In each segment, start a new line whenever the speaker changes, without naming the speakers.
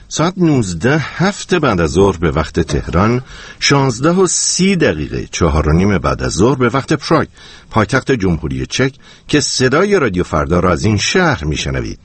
ساعت 19:07 بعد از ظهر به وقت تهران، 16:30 4:30 بعد از ظهر به وقت پراگ، پایتخت جمهوری چک، که صدای رادیو فردا را از این شهر میشنوید.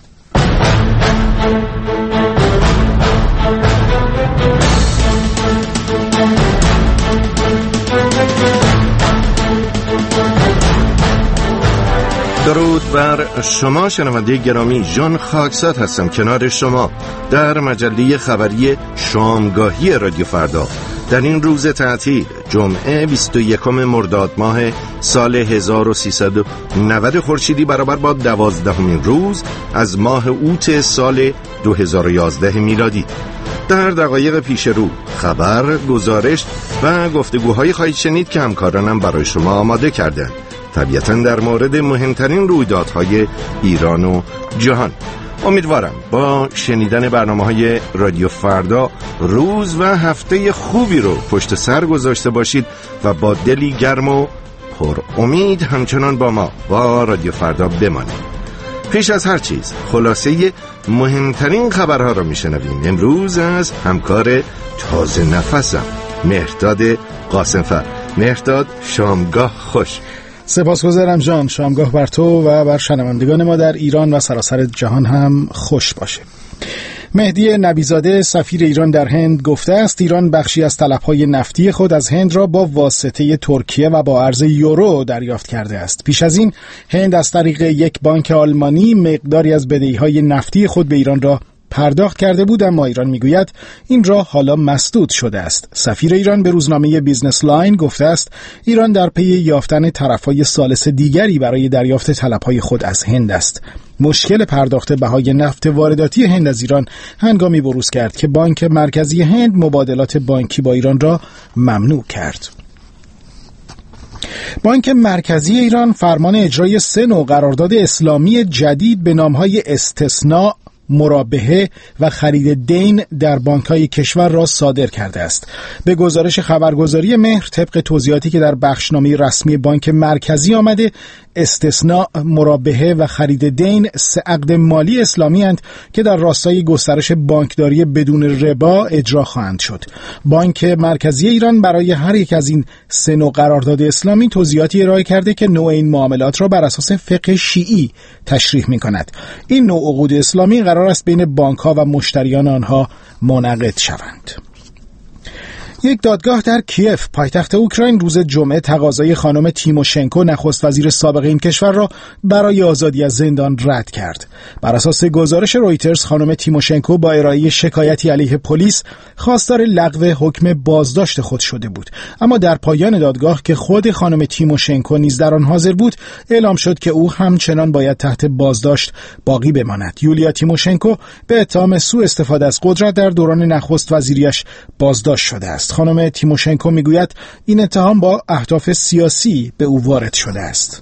درود بر شما شنونده گرامی، ژان خاکساد هستم کنار شما در مجله خبری شامگاهی رادیو فردا. در این روز تعطیل، جمعه 21 مرداد ماه سال 1390 خورشیدی، برابر با 12مین روز از ماه اوت سال 2011 میلادی. در دقایق پیش رو خبر، گزارش و گفتگوهای خواهید شنید که همکارانم برای شما آماده کردند، طبیعتاً در مورد مهمترین رویدادهای ایران و جهان. امیدوارم با شنیدن برنامه‌های رادیو فردا روز و هفته خوبی رو پشت سر گذاشته باشید و با دلی گرم و پر امید همچنان با ما، با رادیو فردا بمانید. پیش از هر چیز خلاصه مهمترین خبرها رو میشنویم امروز از همکار تازه نفسم، مهرداد قاسمفر. مهرداد، شامگاه خوش.
سپاسگزارم جان. شامگاه بر تو و بر شنوندگان ما در ایران و سراسر جهان هم خوش باشه. مهدی نبیزاده سفیر ایران در هند گفته است ایران بخشی از طلب‌های نفتی خود از هند را با واسطه ترکیه و با ارز یورو دریافت کرده است. پیش از این هند از طریق یک بانک آلمانی مقداری از بدهی‌های نفتی خود به ایران را پرداخت کرده بود، اما ایران میگوید این راه حالا مسدود شده است. سفیر ایران به روزنامه بیزنس لاین گفته است ایران در پی یافتن طرفهای ثالث دیگری برای دریافت طلبهای خود از هند است. مشکل پرداخت بهای نفت وارداتی هند از ایران هنگامی بروز کرد که بانک مرکزی هند مبادلات بانکی با ایران را ممنوع کرد. بانک مرکزی ایران فرمان اجرای 3 نوع قرارداد اسلامی جدید به نامهای استثناء، مرابحه و خرید دین در بانک‌های کشور را صادر کرده است. به گزارش خبرگزاری مهر، طبق توضیحاتی که در بخشنامه رسمی بانک مرکزی آمده، استثناء، مرابحه و خرید دین 3 عقد مالی اسلامی اند که در راستای گسترش بانکداری بدون ربا اجرا خواهند شد. بانک مرکزی ایران برای هر یک از این 3 نوع قرارداد اسلامی توضیحاتی ارائه کرده که نوع این معاملات را بر اساس فقه شیعی تشریح می‌کند. این نوع عقود اسلامی قرار است بین بانک‌ها و مشتریان آنها منعقد شوند. یک دادگاه در کیف، پایتخت اوکراین، روز جمعه تقاضای خانم تیموشنکو، نخست وزیر سابق این کشور را برای آزادی از زندان رد کرد. بر اساس گزارش رویترز، خانم تیموشنکو با ارائه شکایتی علیه پلیس خواستار لغو حکم بازداشت خود شده بود، اما در پایان دادگاه که خود خانم تیموشنکو نیز در آن حاضر بود، اعلام شد که او همچنان باید تحت بازداشت باقی بماند. یولیا تیموشنکو به اتهام سوء استفاده از قدرت در دوران نخست وزیریش بازداشت شده است. خانم تیموشنکو میگوید این اتهام با اهداف سیاسی به او وارد شده است.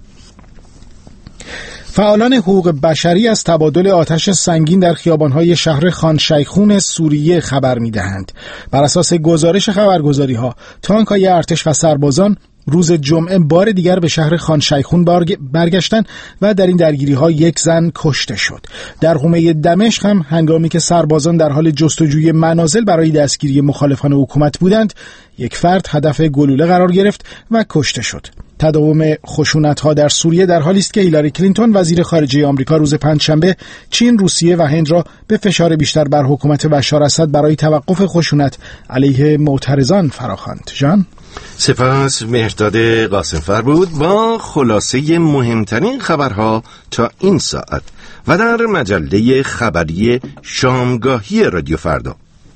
فعالان حقوق بشری از تبادل آتش سنگین در خیابان‌های شهر خان شیخون سوریه خبر می‌دهند. بر اساس گزارش خبرگزاری‌ها، تانک‌های ارتش و سربازان روز جمعه بار دیگر به شهر خان شیخون برگشتن و در این درگیری‌ها یک زن کشته شد. در حومه دمشق هم هنگامی که سربازان در حال جستجوی منازل برای دستگیری مخالفان حکومت بودند، یک فرد هدف گلوله قرار گرفت و کشته شد. تداوم خشونت‌ها در سوریه در حالی است که هیلاری کلینتون وزیر خارجه آمریکا روز پنجشنبه چین، روسیه و هند را به فشار بیشتر بر حکومت بشار اسد برای توقف خشونت علیه معترضان فراخواند. جان،
سپاس. مهرداد قاسمفر بود با خلاصه مهمترین خبرها تا این ساعت و در مجله خبری شامگاهی رادیو فردا.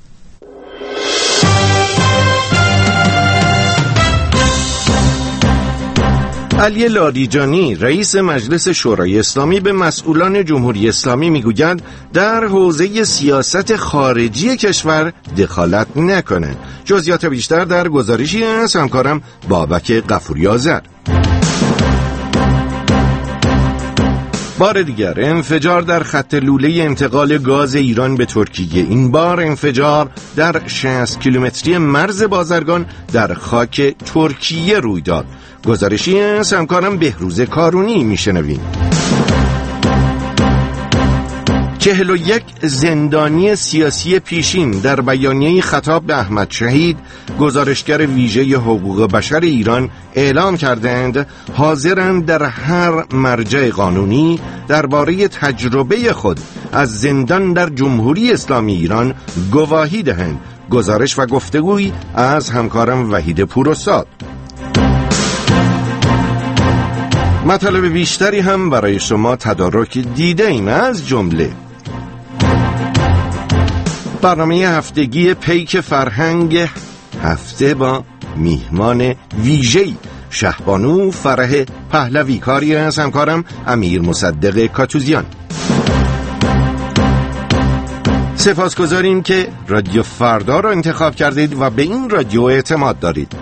علی لاریجانی، رئیس مجلس شورای اسلامی، به مسئولان جمهوری اسلامی میگوید در حوزه سیاست خارجی کشور دخالت نکنند. جزئیات بیشتر در گزارشی از همکارم بابک غفوری آذر. بار دیگر انفجار در خط لوله انتقال گاز ایران به ترکیه. این بار انفجار در 60 کیلومتری مرز بازرگان در خاک ترکیه روی داد. گزارشی از همکارم بهروز کارونی میشنویم. 41 زندانی سیاسی پیشین در بیانیه خطاب به احمد شهید، گزارشگر ویژه حقوق بشر ایران، اعلام کردند حاضرند در هر مرجع قانونی درباره تجربه خود از زندان در جمهوری اسلامی ایران گواهی دهند. گزارش و گفتگویی از همکارم وحید پوراستاد. مطالب بیشتری هم برای شما تدارک دیده ایم، از جمله برنامه هفتگی پیک فرهنگ هفته با میهمان ویژه‌ای شهبانو فرح پهلوی، کاری از همکارم امیر مصدق کاتوزیان. سپاسگزاریم که رادیو فردا را انتخاب کردید و به این رادیو اعتماد دارید.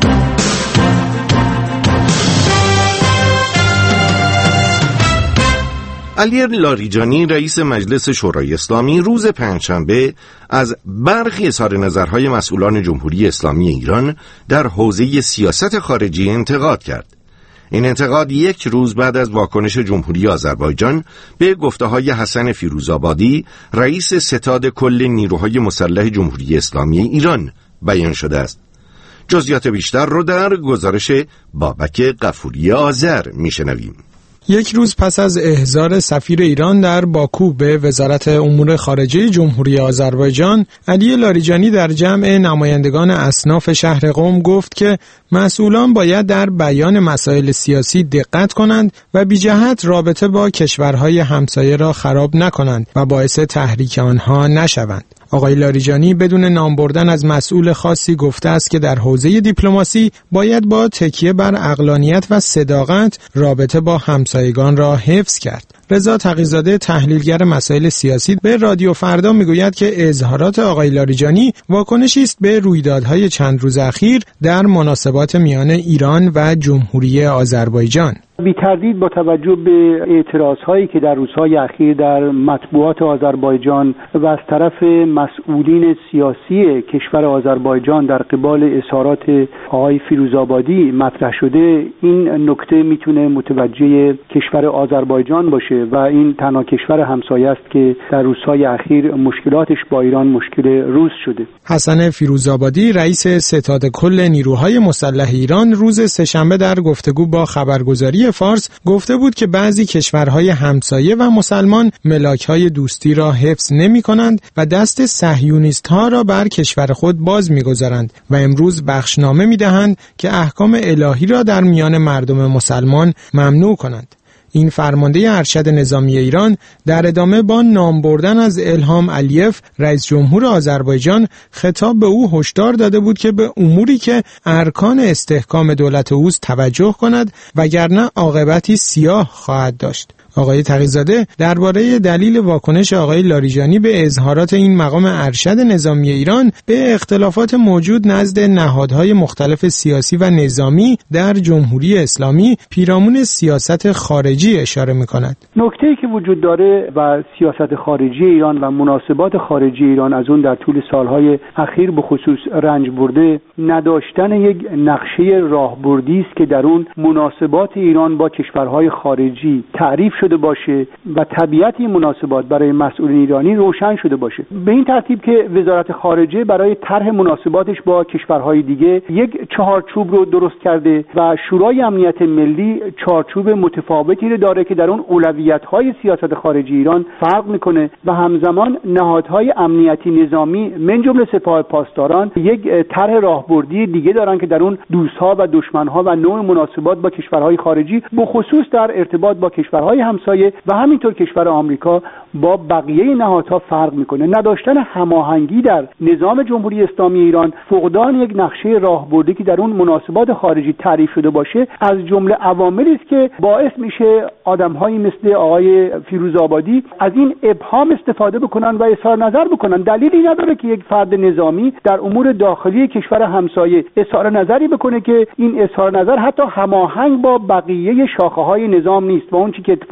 علی لاریجانی رئیس مجلس شورای اسلامی روز پنجشنبه از برخی اظهار نظرهای مسئولان جمهوری اسلامی ایران در حوزه سیاست خارجی انتقاد کرد. این انتقاد یک روز بعد از واکنش جمهوری آذربایجان به گفته‌های حسن فیروزآبادی رئیس ستاد کل نیروهای مسلح جمهوری اسلامی ایران بیان شده است. جزئیات بیشتر رو در گزارش بابک غفوری آذر میشنویم.
یک روز پس از احضار سفیر ایران در باکو به وزارت امور خارجه جمهوری آذربایجان، علی لاریجانی در جمع نمایندگان اصناف شهر قم گفت که مسئولان باید در بیان مسائل سیاسی دقت کنند و بی جهت رابطه با کشورهای همسایه را خراب نکنند و باعث تحریک آنها نشوند. آقای لاریجانی بدون نام بردن از مسئول خاصی گفته است که در حوزه دیپلماسی باید با تکیه بر عقلانیت و صداقت رابطه با همسایگان را حفظ کرد. رضا تقی‌زاده تحلیلگر مسائل سیاسی به رادیو فردا میگوید که اظهارات آقای لاریجانی واکنشی است به رویدادهای چند روز اخیر در مناسبات میان ایران و جمهوری آذربایجان.
بی تردید با توجه به اعتراضهایی که در روزهای اخیر در مطبوعات آذربایجان و از طرف مسئولین سیاسی کشور آذربایجان در قبال اظهارات آقای فیروزآبادی مطرح شده، این نکته میتونه متوجه کشور آذربایجان باشه و این تنها کشور همسایه است که در روزهای اخیر مشکلاتش با ایران مشکل روز شده.
حسن فیروزآبادی رئیس ستاد کل نیروهای مسلح ایران روز سه‌شنبه در گفتگو با خبرگزاری فارس گفته بود که بعضی کشورهای همسایه و مسلمان ملاک‌های دوستی را حفظ نمی‌کنند و دست صهیونیست‌ها را بر کشور خود باز می‌گذارند و امروز بخشنامه می‌دهند که احکام الهی را در میان مردم مسلمان ممنوع کنند. این فرمانده ارشد نظامی ایران در ادامه با نام بردن از الهام علیف رئیس جمهور آذربایجان خطاب به او هشدار داده بود که به اموری که ارکان استحکام دولت اوست توجه کند وگرنه عاقبتی سیاه خواهد داشت. آقای تقی‌زاده درباره دلیل واکنش آقای لاریجانی به اظهارات این مقام ارشد نظامی ایران به اختلافات موجود نزد نهادهای مختلف سیاسی و نظامی در جمهوری اسلامی پیرامون سیاست خارجی اشاره می‌کند.
نکته‌ای که وجود داره و سیاست خارجی ایران و مناسبات خارجی ایران از اون در طول سالهای اخیر به خصوص رنج برده، نداشتن یک نقشه راهبردی است که در اون مناسبات ایران با کشورهای خارجی تعریف شده باشه و طبیعت این مناسبات برای مسئولین ایرانی روشن شده باشه. به این ترتیب که وزارت خارجه برای طرح مناسباتش با کشورهای دیگه یک چهارچوب رو درست کرده و شورای امنیت ملی چهارچوب متفاوتی رو داره که در اون اولویت‌های سیاست خارجی ایران فرق میکنه و همزمان نهادهای امنیتی نظامی من جمله سپاه پاسداران یک طرح راهبردی دیگه دارن که در اون دوست‌ها و دشمن‌ها و نوع مناسبات با کشورهای خارجی به خصوص در ارتباط با کشورهای همسایه و همینطور کشور آمریکا با بقیه نهادها فرق میکنه. نداشتن هماهنگی در نظام جمهوری اسلامی ایران، فقدان یک نقشه راهبردی که در اون مناسبات خارجی تعریف شده باشه، از جمله عواملی است که باعث میشه آدم‌هایی مثل آقای فیروزآبادی از این ابهام استفاده بکنن و اظهار نظر بکنن. دلیلی نداره که یک فرد نظامی در امور داخلی کشور همسایه اظهار نظری بکنه که این اظهار نظر حتی هماهنگ با بقیه شاخه‌های نظام نیست و اون چیزی که اتفاق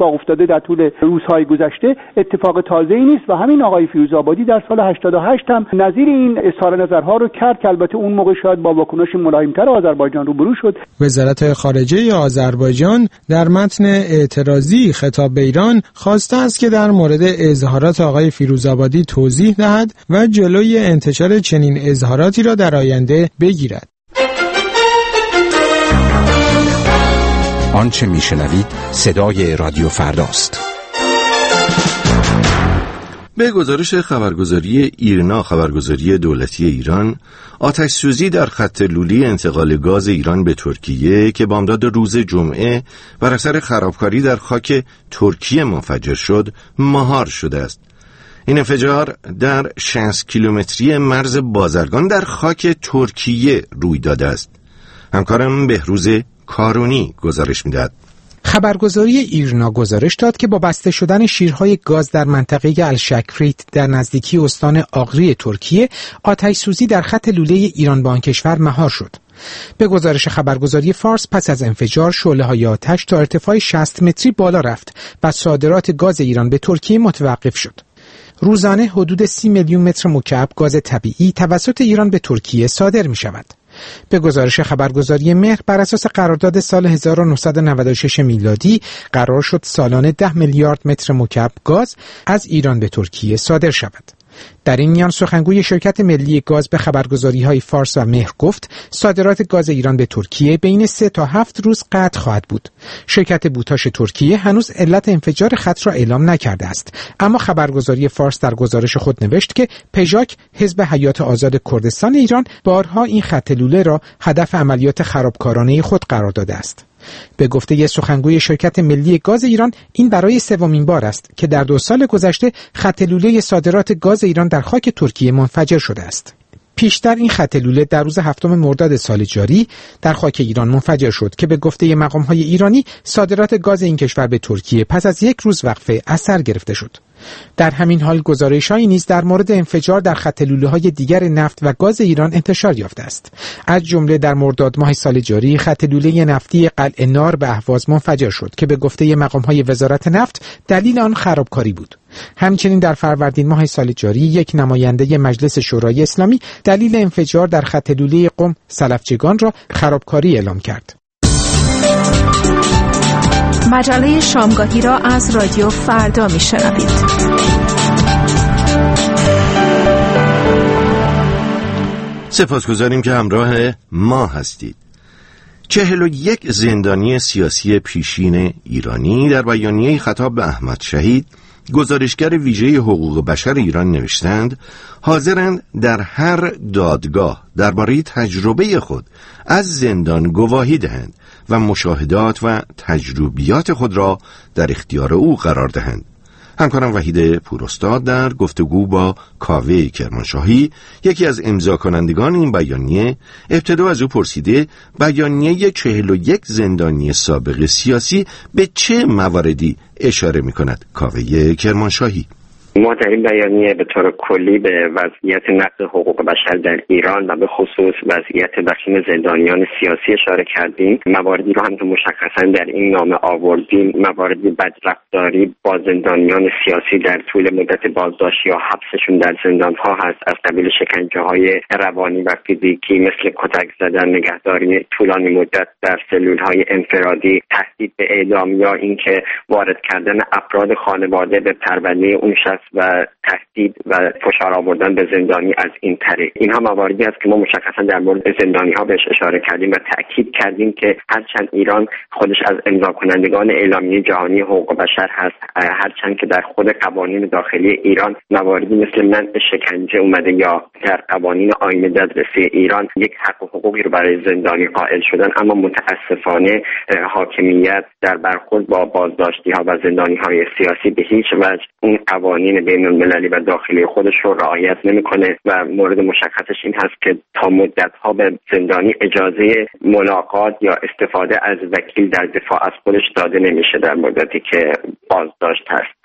اتفاق افتاده در طول روزهای گذشته اتفاق تازه‌ای نیست و همین آقای فیروزآبادی در سال 88 هم نظیر این اظهار نظرها رو کرد که البته اون موقع شاید با واکنش ملایم‌تر آذربایجان روبرو شد.
وزارت خارجه آذربایجان در متن اعتراضی خطاب به ایران خواسته است که در مورد اظهارات آقای فیروزآبادی توضیح دهد و جلوی انتشار چنین اظهاراتی را در آینده بگیرد.
آنچه میشنوید صدای رادیو فرداست.
به گزارش خبرگزاری ایرنا، خبرگزاری دولتی ایران، آتش سوزی در خط لولی انتقال گاز ایران به ترکیه که بامداد روز جمعه بر اثر خرابکاری در خاک ترکیه منفجر شد، مهار شده است. این انفجار در 60 کیلومتری مرز بازرگان در خاک ترکیه روی داده است. همکارم بهروز کارونی گزارش می‌دهد.
خبرگزاری ایرنا گزارش داد که با بسته شدن شیرهای گاز در منطقه الشکریت در نزدیکی استان آغری ترکیه، آتش سوزی در خط لوله ایران با آن کشور مهار شد. به گزارش خبرگزاری فارس، پس از انفجار شعله‌های آتش تا ارتفاع 60 متری بالا رفت و صادرات گاز ایران به ترکیه متوقف شد. روزانه حدود 30 میلیون متر مکعب گاز طبیعی توسط ایران به ترکیه صادر می شود. به گزارش خبرگزاری مهر، بر اساس قرارداد سال 1996 میلادی قرار شد سالانه 10 میلیارد متر مکعب گاز از ایران به ترکیه صادر شود. در این میان سخنگوی شرکت ملی گاز به خبرگزاری‌های فارس و مهر گفت صادرات گاز ایران به ترکیه بین 3 تا 7 روز قطع خواهد بود. شرکت بوتاش ترکیه هنوز علت انفجار خط را اعلام نکرده است، اما خبرگزاری فارس در گزارش خود نوشت که پژاک، حزب حیات آزاد کردستان ایران، بارها این خط لوله را هدف عملیات خرابکارانه خود قرار داده است. به گفته سخنگوی شرکت ملی گاز ایران، این برای سومین بار است که در 2 سال گذشته خط لوله صادرات گاز ایران در خاک ترکیه منفجر شده است. پیشتر این خط لوله در روز 7 مرداد سال جاری در خاک ایران منفجر شد که به گفته مقام‌های ایرانی صادرات گاز این کشور به ترکیه پس از 1 روز وقفه از سر گرفته شد. در همین حال گزارش‌هایی نیز در مورد انفجار در خط لوله‌های دیگر نفت و گاز ایران انتشار یافته است. از جمله در مرداد ماه سال جاری خط لوله نفتی قلعه نار به اهواز منفجر شد که به گفته مقام‌های وزارت نفت دلیل آن خرابکاری بود. همچنین در فروردین ماه سال جاری یک نماینده مجلس شورای اسلامی دلیل انفجار در خط لوله قم سلفچگان را خرابکاری اعلام کرد.
مجله شامگاهی را از رادیو فردا میشنوید.
سپاسگزاریم که همراه ما هستید. 41 زندانی سیاسی پیشین ایرانی در بیانیه خطاب به احمد شهید، گزارشگر ویژه حقوق بشر ایران نوشتند حاضرند در هر دادگاه درباره تجربه خود از زندان گواهی دهند و مشاهدات و تجربیات خود را در اختیار او قرار دهند. همکارم وحید پوراستاد در گفتگو با کاوه کرمانشاهی، یکی از امضا کنندگان این بیانیه، ابتدا از او پرسیده بیانیه 41 زندانی سابق سیاسی به چه مواردی اشاره می کند. کاوه کرمانشاهی:
ما در این بیانیه به طور کلی به وضعیت نقض حقوق بشر در ایران و به خصوص وضعیت وخیم زندانیان سیاسی اشاره کردیم. مواردی رو هم که مشخصا در این نامه آوردیم، مواردی بدرفتاری با زندانیان سیاسی در طول مدت بازداشتی یا حبسشون در زندان‌ها هست، از قبیل شکنجه‌های روانی و فیزیکی مثل کتک زدن، نگهداری طولانی مدت در سلول‌های انفرادی، تهدید به اعدام یا اینکه وارد کردن افراد خانواده به پرونده اون شخص و تهدید و فشار آوردن به زندانی از این طریق. اینها مواردی است که ما مشخصا در مورد زندانی‌ها بهش اشاره کردیم و تأکید کردیم که هرچند ایران خودش از امضا کنندگان اعلامیه جهانی حقوق بشر هست، هرچند که در خود قوانین داخلی ایران مواردی مثل منع شکنجه اومده یا در قوانین آیین دادرسی ایران یک حق و حقوقی رو برای زندانی قائل شدن، اما متاسفانه حاکمیت در برخورد با بازداشتی‌ها و زندانی‌های سیاسی به هیچ وجه اون قوانین بین‌المللی و داخلی خودش رو رعایت نمی‌کنه و مورد مشخصش این هست که تا مدت‌ها به زندانی اجازه ملاقات یا استفاده از وکیل در دفاع از خودش داده نمیشه در مدتی که بازداشت هست.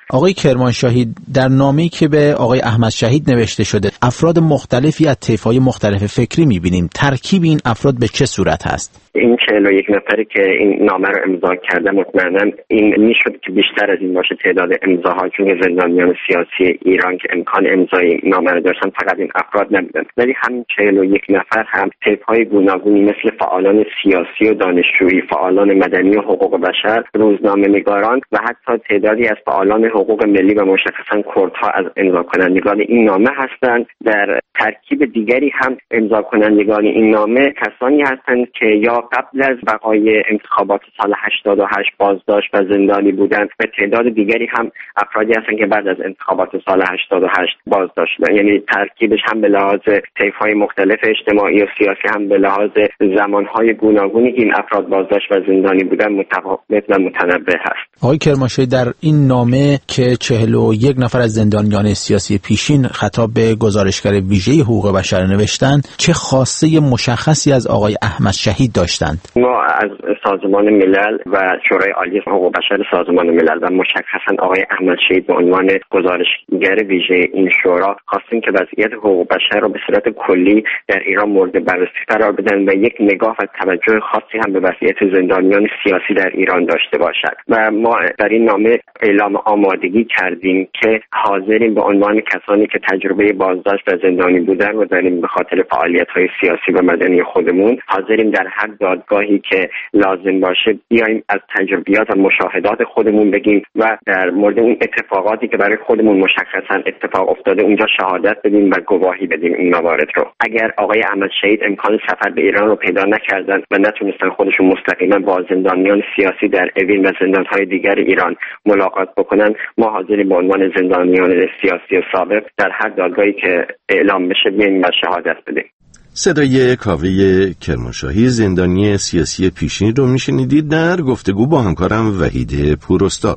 آقای کرمانشاهی، در نامه‌ای که به آقای احمد شهید نوشته شده افراد مختلفی از طیف‌های مختلف فکری می‌بینیم. ترکیب این افراد به چه صورت هست؟
این 41 نفری که این نامه رو امضا کرده مطمئناً این میشد که بیشتر از این باشه تعداد امضاها، چون زندانیان سیاسی ایران که امکان امضای نامه رو داشتن فقط این افراد نبودن، ولی همین 41 نفر هم طیف‌های گوناگونی مثل فعالان سیاسی و دانشجویی، فعالان مدنی و حقوق بشر، روزنامه‌نگاران و حتی تعدادی از فعالان حقوق ملی و مشخصاً کردها از امضا کنندگان این نامه هستند. در ترکیب دیگری هم امضا کنندگان این نامه کسانی هستند که یا قبل از بقای انتخابات سال 88 بازداشت و زندانی بودند و تعداد دیگری هم افرادی هستند که بعد از انتخابات سال 88 بازداشت شدند. یعنی ترکیبش هم به لحاظ طیف‌های مختلف اجتماعی و سیاسی هم به لحاظ زمان‌های گوناگونی که این افراد بازداشت و زندانی بودند متفاوت و متنوع هست.
آقای کرمانشاهی، در این نامه که 41 نفر از زندانیان سیاسی پیشین خطاب به گزارشگر ویژه حقوق بشر نوشتند، چه خواسته مشخصی از آقای احمد شهید داشتند؟
ما از سازمان ملل و شورای عالی حقوق بشر سازمان ملل و مشخصا آقای احمد شهید به عنوان گزارشگر ویژه این شورا خواستیم که وضعیت حقوق بشر را به صورت کلی در ایران مورد بررسی قرار بدن و یک نگاه و توجه خاصی هم به وضعیت زندانیان سیاسی در ایران داشته باشد. و ما در این نامه اعلام آمادگی کردیم که حاضریم به عنوان کسانی که تجربه بازداشت و زندانی بودن و داریم به خاطر فعالیت‌های سیاسی و مدنی خودمون حاضریم در هر دادگاهی که لازم باشه بیایم از تجربیات و مشاهدات خودمون بگیم و در مورد اون اتفاقاتی که برای خودمون مشخصا اتفاق افتاده اونجا شهادت بدیم و گواهی بدیم این موارد رو. اگر آقای احمد شهید امکان سفر به ایران رو پیدا نکردن و نتونستن خودشون مستقیما با زندانیان سیاسی در اوین و زندان‌های دیگر ایران ملاقات بکنن، ما حاضریم به عنوان زندانیان سیاسی سابق در هر دادگاهی که اعلام بشه بیایم و شهادت بدیم.
صدای کاوه کرمانشاهی، زندانی سیاسی پیشین رو میشنیدید در گفتگو با همکارم وحید پوراستاد.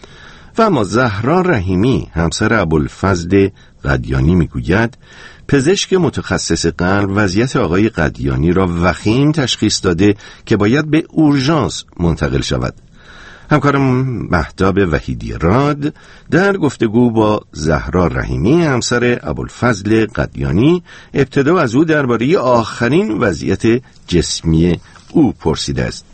و اما زهرا رحیمی، همسر ابوالفضل قدیانی، میگوید پزشک متخصص قلب وضعیت آقای قدیانی را وخیم تشخیص داده که باید به اورژانس منتقل شود. همکارم مهتاب وحیدی راد در گفتگو با زهرا رحیمی، همسر ابوالفضل قدیانی، ابتدا از او درباره آخرین وضعیت جسمی او پرسیده است.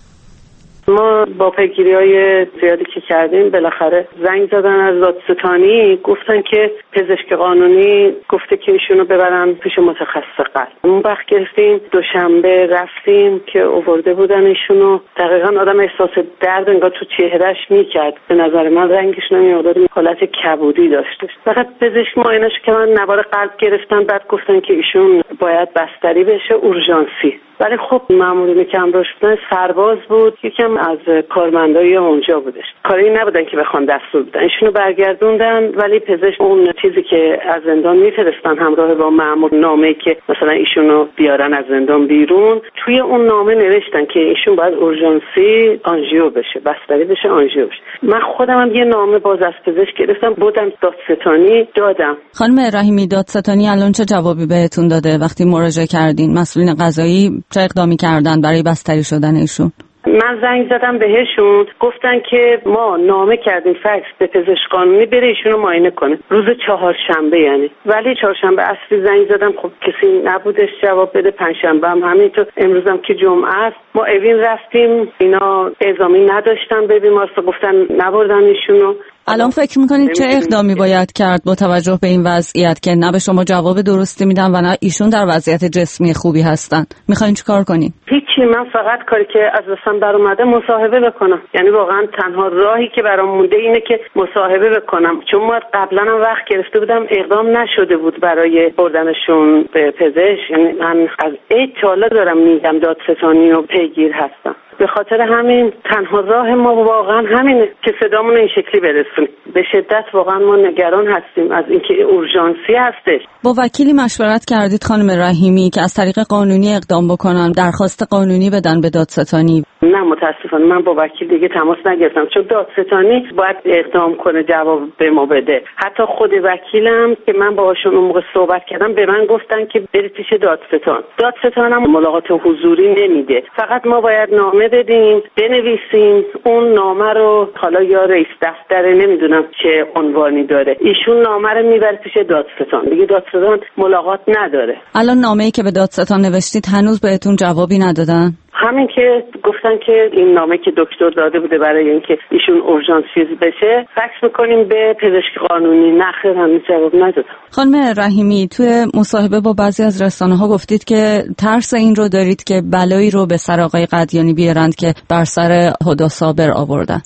ما با پیگیری‌های زیادی که کردیم بالاخره زنگ زدن از دادستانی، گفتن که پزشک قانونی گفته که ایشونو ببرن پیش متخصص قلب. اون وقت گرفتیم دوشنبه رفتیم که آورده بودن ایشونو. دقیقاً آدم احساس درد انگار تو چهرهش میکرد. به نظر من رنگش نمیاد، حالت کبودی داشتش. فقط پزشک معاینش که من نوار قلب گرفتن، بعد گفتن که ایشون باید بستری بشه اورژانسی. ولی خب مامورینی که همراهش بودن سرباز بود، یکم از کارمندای اونجا بودش، کاری نبودن که بخوان دستور بدن. ایشونو برگردوندن، ولی پزشک اون چیزی که از زندان میفرستن همراه با مامور، نامه‌ای که مثلا ایشونو بیارن از زندان بیرون، توی اون نامه نوشتن که ایشون باید اورژانسی آنژیو بشه، بستری بشه، آنژیو بشه. من خودم هم یه نامه باز از پزشک گرفتم، بودم دادستانی دادم.
خانم رحیمی، دادستانی الان چه جوابی بهتون داده وقتی مراجعه کردین؟ مسئولین قضایی چه اقدامی کردن برای بستری شدن ایشون؟
من زنگ زدم بهشون، گفتن که ما نامه کردیم فکس به پزشک قانونی بره ایشونو معاینه کنه روز چهارشنبه یعنی. ولی چهارشنبه عصری زنگ زدم، خب کسی نبودش جواب بده. پنجشنبه هم همینطور، امروز هم که جمعه است. ما اوین رفتیم، اینا اعزامی نداشتن به بیمارستان، گفتن نبردن ایشونو.
الان فکر میکنید چه اقدامی باید کرد با توجه به این وضعیت که نه به شما جواب درستی میدن و نه ایشون در وضعیت جسمی خوبی هستن؟ میخواین چیکار کنین؟
هیچی، من فقط کاری که از دستم در اومده مصاحبه بکنم. یعنی واقعا تنها راهی که برام مونده اینه که مصاحبه بکنم، چون ما قبلا هم وقت گرفته بودم، اقدام نشده بود برای بردنشون به پزشک. یعنی من از اطلاع دارم میگم دادستانی و پیگیر هستم. به خاطر همین تنها راه ما واقعا همینه که صدامون این شکلی برسونیم. به شدت واقعا ما نگران هستیم از اینکه اورژانسی هستش.
با وکیلی مشورت کردید خانم رحیمی که از طریق قانونی اقدام بکنن، درخواست قانونی بدن به دادستانی؟
نه متاسفانه من با وکیل دیگه تماس نگرفتم، چون دادستانی باید اقدام کنه جواب به ما بده. حتی خود وکیلم که من باهاشون اون موقع صحبت کردم به من گفتن که برید پیش دادستان هم ملاقات حضوری نمیده، فقط ما باید نامه بدیم بنویسیم، اون نامه رو حالا یا رئیس دفتر نمیدونم چه عنوانی داره، ایشون نامه رو میبره پیش دادستان، دیگه دادستان ملاقات نداره.
الان نامه‌ای که به دادستان نوشتید هنوز بهتون جوابی ندادن؟
همین که گفتن که این نامه که دکتر داده بوده برای اینکه ایشون اورژانس چیز بشه فکس میکنیم به پزشک قانونی، نه خیر هنوز جواب ندادن.
خانم رحیمی، توی مصاحبه با بعضی از رسانه‌ها گفتید که ترس این رو دارید که بلایی رو به سر آقای قدیانی بیارند که بر سر هدی صابر آوردن.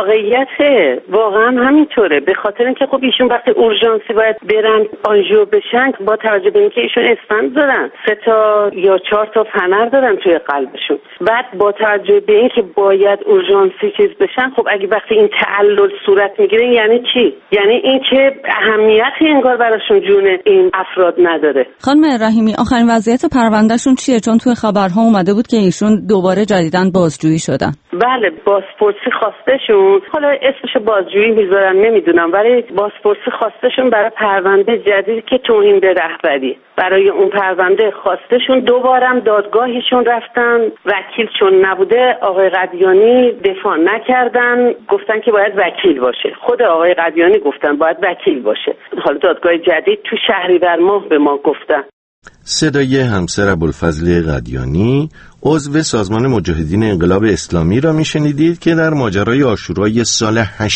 واقعیته، واقعا همینطوره، به خاطر اینکه خب ایشون وقتی اورژانسی باید برن آنژیو بشن، با توجه به اینکه ایشون استنت دارن 3 یا 4 فنر دارن توی قلبشون، بعد با توجه به اینکه باید اورژانسی چیز بشن، خب اگه وقتی این تعلل صورت میگیره یعنی چی؟ یعنی این که اهمیتی انگار براشون جون این افراد نداره.
خانم رحیمی، آخرین وضعیت پروندهشون چیه؟ چون توی خبرها اومده بود که ایشون دوباره جدیداً بازجویی شدن.
بله، بازپرسی خواستشون، حالا اسمش بازجویی میذارن نمیدونم، ولی بازپرسی خواستشون برای پرونده جدید که توهین به رهبری، برای اون پرونده خواستشون دوبارم دادگاهشون رفتن، وکیل چون نبوده آقای قدیانی دفاع نکردن، گفتن که باید وکیل باشه، خود آقای قدیانی گفتن باید وکیل باشه. حالا دادگاه جدید تو شهریور ماه به ما گفتن.
صدای همسر ابوالفضل قدیانی، عضو سازمان مجاهدین انقلاب اسلامی را میشنیدید که در ماجرای عاشورای سال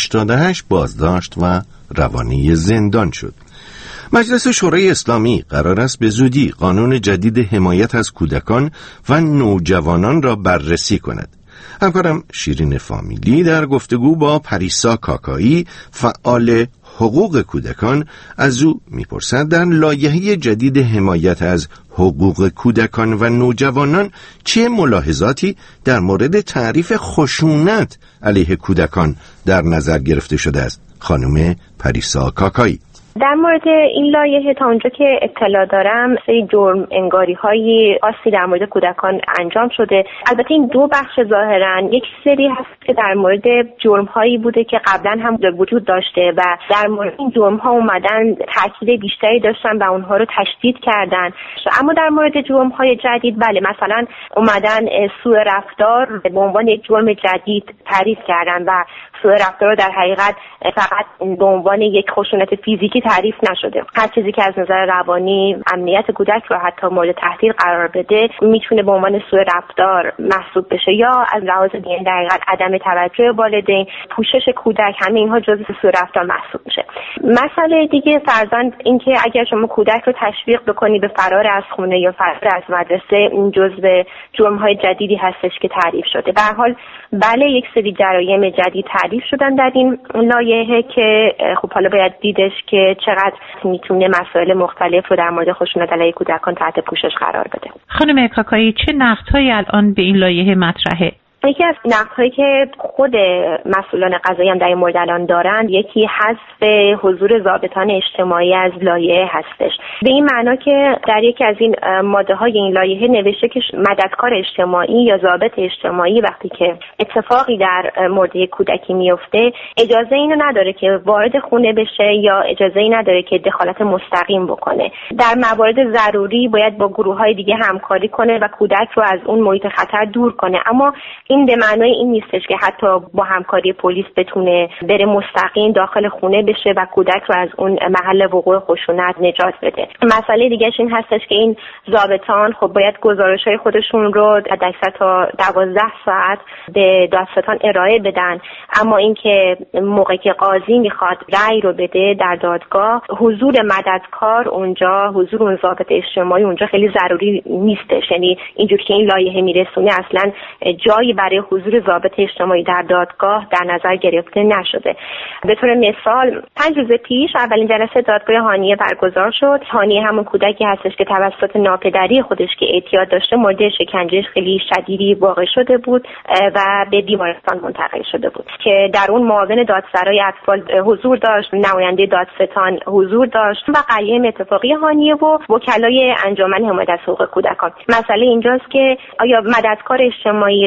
88 بازداشت و روانی زندان شد. مجلس شورای اسلامی قرار است به زودی قانون جدید حمایت از کودکان و نوجوانان را بررسی کند. همکارم شیرین فامیلی در گفتگو با پریسا کاکایی، فعال حقوق کودکان، از او میپرسد در لایحه جدید حمایت از حقوق کودکان و نوجوانان چه ملاحظاتی در مورد تعریف خشونت علیه کودکان در نظر گرفته شده است. خانم پریسا کاکایی:
در مورد این لایحه تا اونجا که اطلاع دارم سری جرم انگاری های خاصی در مورد کودکان انجام شده. البته این 2 بخش ظاهرا، یک سری هست که در مورد جرم هایی بوده که قبلا هم وجود داشته و در مورد این جرم ها اومدن تاکید بیشتری داشتن و اونها رو تشدید کردن. اما در مورد جرم های جدید بله، مثلا اومدن سوء رفتار به عنوان یک جرم جدید تعریف کردن و سوء رفتار رو در حقیقت فقط به عنوان یک خشونت فیزیکی تعریف نشده. هر چیزی که از نظر روانی امنیت کودک رو حتی مورد تهدید قرار بده میتونه به عنوان سوء رفتار محسوب بشه، یا از لحاظ دیگه در حقیقت عدم توجه والدین، پوشش کودک، همه اینها جزء سوء رفتار محسوب میشه. مسئله دیگه فرضاً اینکه اگر شما کودک رو تشویق بکنی به فرار از خونه یا فرار از مدرسه، این جزء جرم‌های جدیدی هستش که تعریف شده. به هر حال بله، یک سری جرایم جدید تعریف شدن در این لایحه که خب حالا باید دیدش که چقدر میتونه مسائل مختلف رو در مورد خشونت علیه کودکان تحت پوشش قرار بده.
خانم کاکایی، چه نقدهایی الان به این لایحه مطرحه؟
یکی از نقدهایی که خود مسئولان قضایی هم در این مورد الان دارند، یکی حذف حضور ضابطان اجتماعی از لایحه هستش. به این معنا که در یکی از این ماده‌های این لایحه نوشته که مددکار اجتماعی یا ضابط اجتماعی وقتی که اتفاقی در مورد کودکی میفته، اجازه اینو نداره که وارد خونه بشه یا اجازه ای نداره که دخالت مستقیم بکنه. در موارد ضروری باید با گروه‌های دیگه همکاری کنه و کودک رو از اون محیط خطر دور کنه. اما این به معنای این نیستش که حتی با همکاری پلیس بتونه بره مستقیم داخل خونه بشه و کودک رو از اون محل وقوع خشونت نجات بده. مسئله دیگه‌اش این هستش که این ضابطان خب باید گزارش‌های خودشون رو حداکثر تا 12 ساعت به دادستان ارائه بدن، اما اینکه موقعی که قاضی میخواد رأی رو بده در دادگاه، حضور مددکار اونجا، حضور اون ضابط اجتماعی اونجا خیلی ضروری نیستش. یعنی اینجوری که این لایحه میرسونه اصلا جایی برای حضور ضابط اجتماعی در دادگاه در نظر گرفته نشده. به طور مثال 5 روز پیش اولین جلسه دادگاه هانیه برگزار شد. هانیه همون کودکی هستش که توسط ناپدری خودش که اعتیاد داشته مورد شکنجه خیلی شدیدی واقع شده بود و به بیمارستان منتقل شده بود که در اون معاون دادسرای اطفال حضور داشت، نماینده دادستان حضور داشت و قیم اتفاقی هانیه و وکلای انجمن حمایت از حقوق کودکان. مسئله اینجاست که آیا مددکار اجتماعی، روانشناس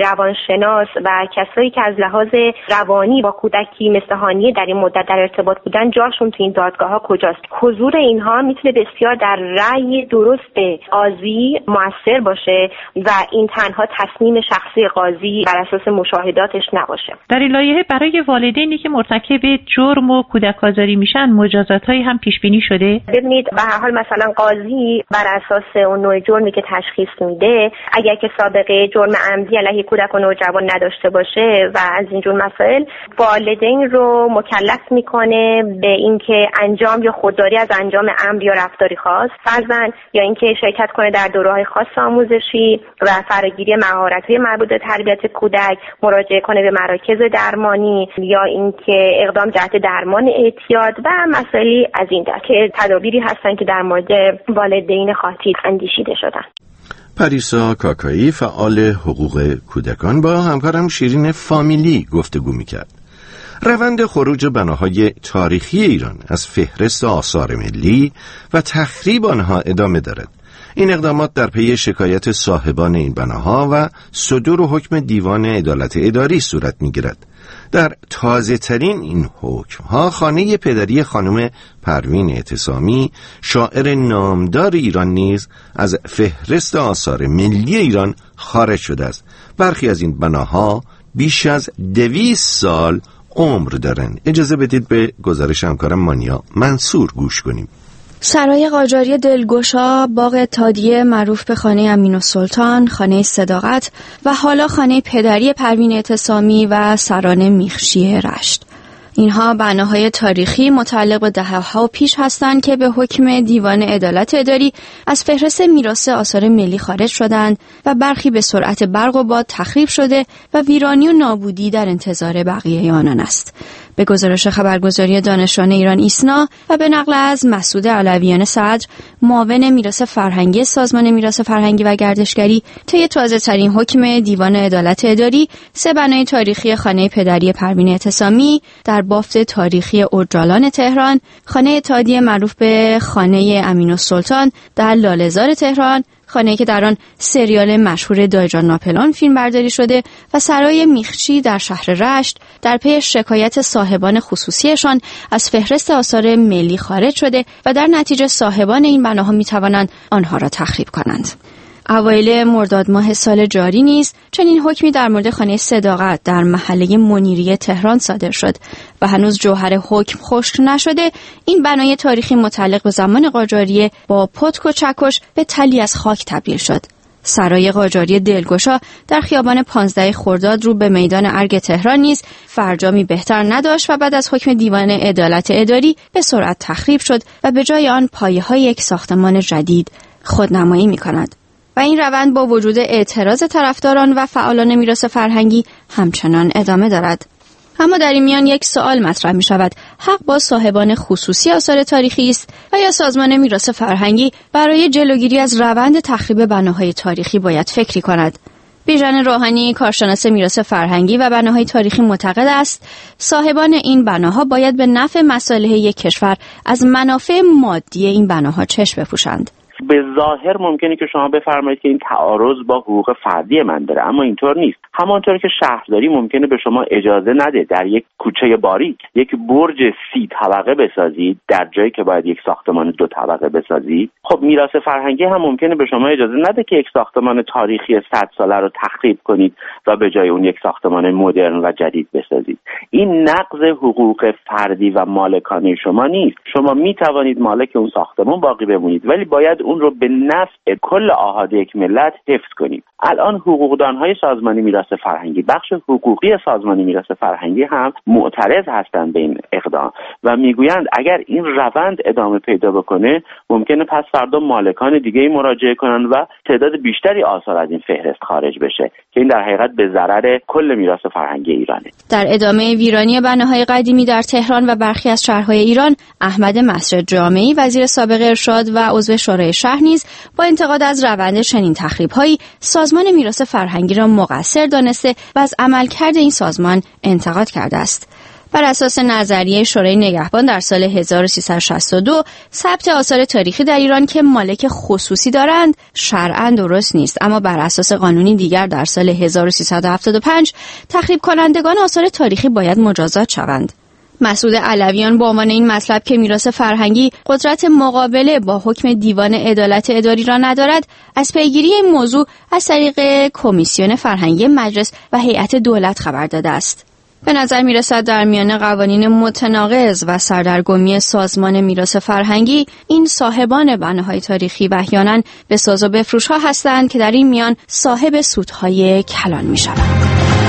روانشناس و کسایی که از لحاظ روانی با کودکی مثل هانیه در این مدت در ارتباط بودن جاشون تو این دادگاه‌ها کجاست؟ حضور اینها میتونه بسیار در رأی درست قاضی مؤثر باشه و این تنها تصمیم شخصی قاضی بر اساس مشاهداتش نباشه.
در این لایحه برای والدینی که مرتکب جرم و کودک آزاری میشن مجازات‌هایی هم پیش بینی شده؟
ببینید به هر حال مثلا قاضی بر اساس اون نوع جرمی که تشخیص میده، اگر که سابقه جرم عمدی علیه کودک و نوجوان نداشته باشه و از این جور مسائل، والدین رو مکلف میکنه به اینکه انجام یا خودداری از انجام امر یا رفتاری خاص فرضاً یا اینکه شرکت کنه در دوره‌های خاص آموزشی و فراگیری مهارت‌های مربوط به تربیت کودک، مراجعه کنه به مراکز درمانی یا اینکه اقدام جهت درمان اعتیاد و مسائلی از این دست که تدابیری هستن که در مورد والدین خاطی اندیشیده شدن.
پریسا کاکایی فعال حقوق کودکان با همکارم شیرین فامیلی گفتگو میکرد. روند خروج بناهای تاریخی ایران از فهرست آثار ملی و تخریب آنها ادامه دارد. این اقدامات در پی شکایت صاحبان این بناها و صدور حکم دیوان عدالت اداری صورت میگیرد. در تازه ترین این حکم ها خانه پدری خانم پروین اعتصامی، شاعر نامدار ایران نیز از فهرست آثار ملی ایران خارج شده است. برخی از این بناها بیش از 200 سال عمر دارند. اجازه بدید به گزارش همکارم مانیا منصور گوش کنیم.
سرای قاجاری دلگشا، باغ اتحادیه معروف به خانه امین‌السلطان، خانه صداقت و حالا خانه پدری پروین اعتصامی و سران میخشی رشت. اینها بناهای تاریخی متعلق به دهه‌ها پیش هستند که به حکم دیوان عدالت اداری از فهرست میراث آثار ملی خارج شدند و برخی به سرعت برق و باد تخریب شده و ویرانی و نابودی در انتظار بقیه آنان است. به گزارش خبرگزاری دانشان ایران ایسنا و به نقل از مسعود علویان صدر، معاون میراث فرهنگی سازمان میراث فرهنگی و گردشگری، طی تازه‌ترین حکم دیوان عدالت اداری 3 بنای تاریخی خانه پدری پروین اعتصامی در بافت تاریخی اوجالان تهران، خانه اتحادیه معروف به خانه امین‌السلطان در لاله‌زار تهران، خانه‌ای که در آن سریال مشهور دایجان ناپلئون فیلم برداری شده و سرای میخچی در شهر رشت در پی شکایت صاحبان خصوصیشان از فهرست آثار ملی خارج شده و در نتیجه صاحبان این بناها می‌توانند آنها را تخریب کنند. اوایل مرداد ماه سال جاری نیز چنین حکمی در مورد خانه صداقت در محله منیریه تهران صادر شد و هنوز جوهر حکم خشک نشده این بنای تاریخی متعلق به زمان قاجاریه با پتک و چکش به تلی از خاک تبدیل شد. سرای قاجاری دلگشا در خیابان 15 خرداد رو به میدان ارگ تهران نیز فرجامی بهتر نداشت و بعد از حکم دیوان عدالت اداری به سرعت تخریب شد و به جای آن پایه‌های یک ساختمان جدید خودنمایی می‌کند. و این روند با وجود اعتراض طرفداران و فعالان میراث فرهنگی همچنان ادامه دارد. اما در این میان یک سوال مطرح می شود: حق با صاحبان خصوصی آثار تاریخی است و یا سازمان میراث فرهنگی برای جلوگیری از روند تخریب بناهای تاریخی باید فکری کند؟ بیژن روحانی، کارشناس میراث فرهنگی و بناهای تاریخی، معتقد است صاحبان این بناها باید به نفع مصالح یک کشور از منافع مادی این بناها چشم بپوشند.
به ظاهر ممکنه که شما بفرمایید که این تعارض با حقوق فردی من داره، اما اینطور نیست. همانطور که شهرداری ممکنه به شما اجازه نده در یک کوچه باریک یک برج 30 طبقه بسازید در جایی که باید یک ساختمان 2 طبقه بسازید، خب میراث فرهنگی هم ممکنه به شما اجازه نده که یک ساختمان تاریخی 100 ساله رو تخریب کنید و به جای اون یک ساختمان مدرن و جدید بسازید. این نقض حقوق فردی و مالکانه شما نیست. شما می توانید مالک اون ساختمان باقی بمونید، ولی باید اون رو به نفع کل آحاد یک ملت حفظ کنید. الان حقوقدانهای سازمان میراث فرهنگی، بخش حقوقی سازمان میراث فرهنگی هم معترض هستند به این اقدام و میگویند اگر این روند ادامه پیدا بکنه ممکنه پس فردا مالکان دیگه‌ای مراجعه کنند و تعداد بیشتری آثار از این فهرست خارج بشه که این در حقیقت به ضرر کل میراث فرهنگی ایرانه.
در ادامه ویرانی بناهای قدیمی در تهران و برخی از شهرهای ایران، احمد مسجد جامعی، وزیر سابق ارشاد و عضو شورای شهر نیز با انتقاد از روند چنین تخریب‌هایی سازمان میراث فرهنگی را مقصر دانسته و از عملکرد این سازمان انتقاد کرده است. بر اساس نظریه شورای نگهبان در سال 1362 ثبت آثار تاریخی در ایران که مالک خصوصی دارند شرعاً درست نیست، اما بر اساس قانونی دیگر در سال 1375 تخریب کنندگان آثار تاریخی باید مجازات شوند. مسعود علویان با عنوان این مطلب که میراث فرهنگی قدرت مقابله با حکم دیوان عدالت اداری را ندارد، از پیگیری این موضوع از طریق کمیسیون فرهنگی مجلس و هیئت دولت خبر داده است. به نظر میرسد در میان قوانین متناقض و سردرگمی سازمان میراث فرهنگی این صاحبان بناهای تاریخی و احیانا بساز و بفروش‌ها هستند که در این میان صاحب سودهای کلان میشوند.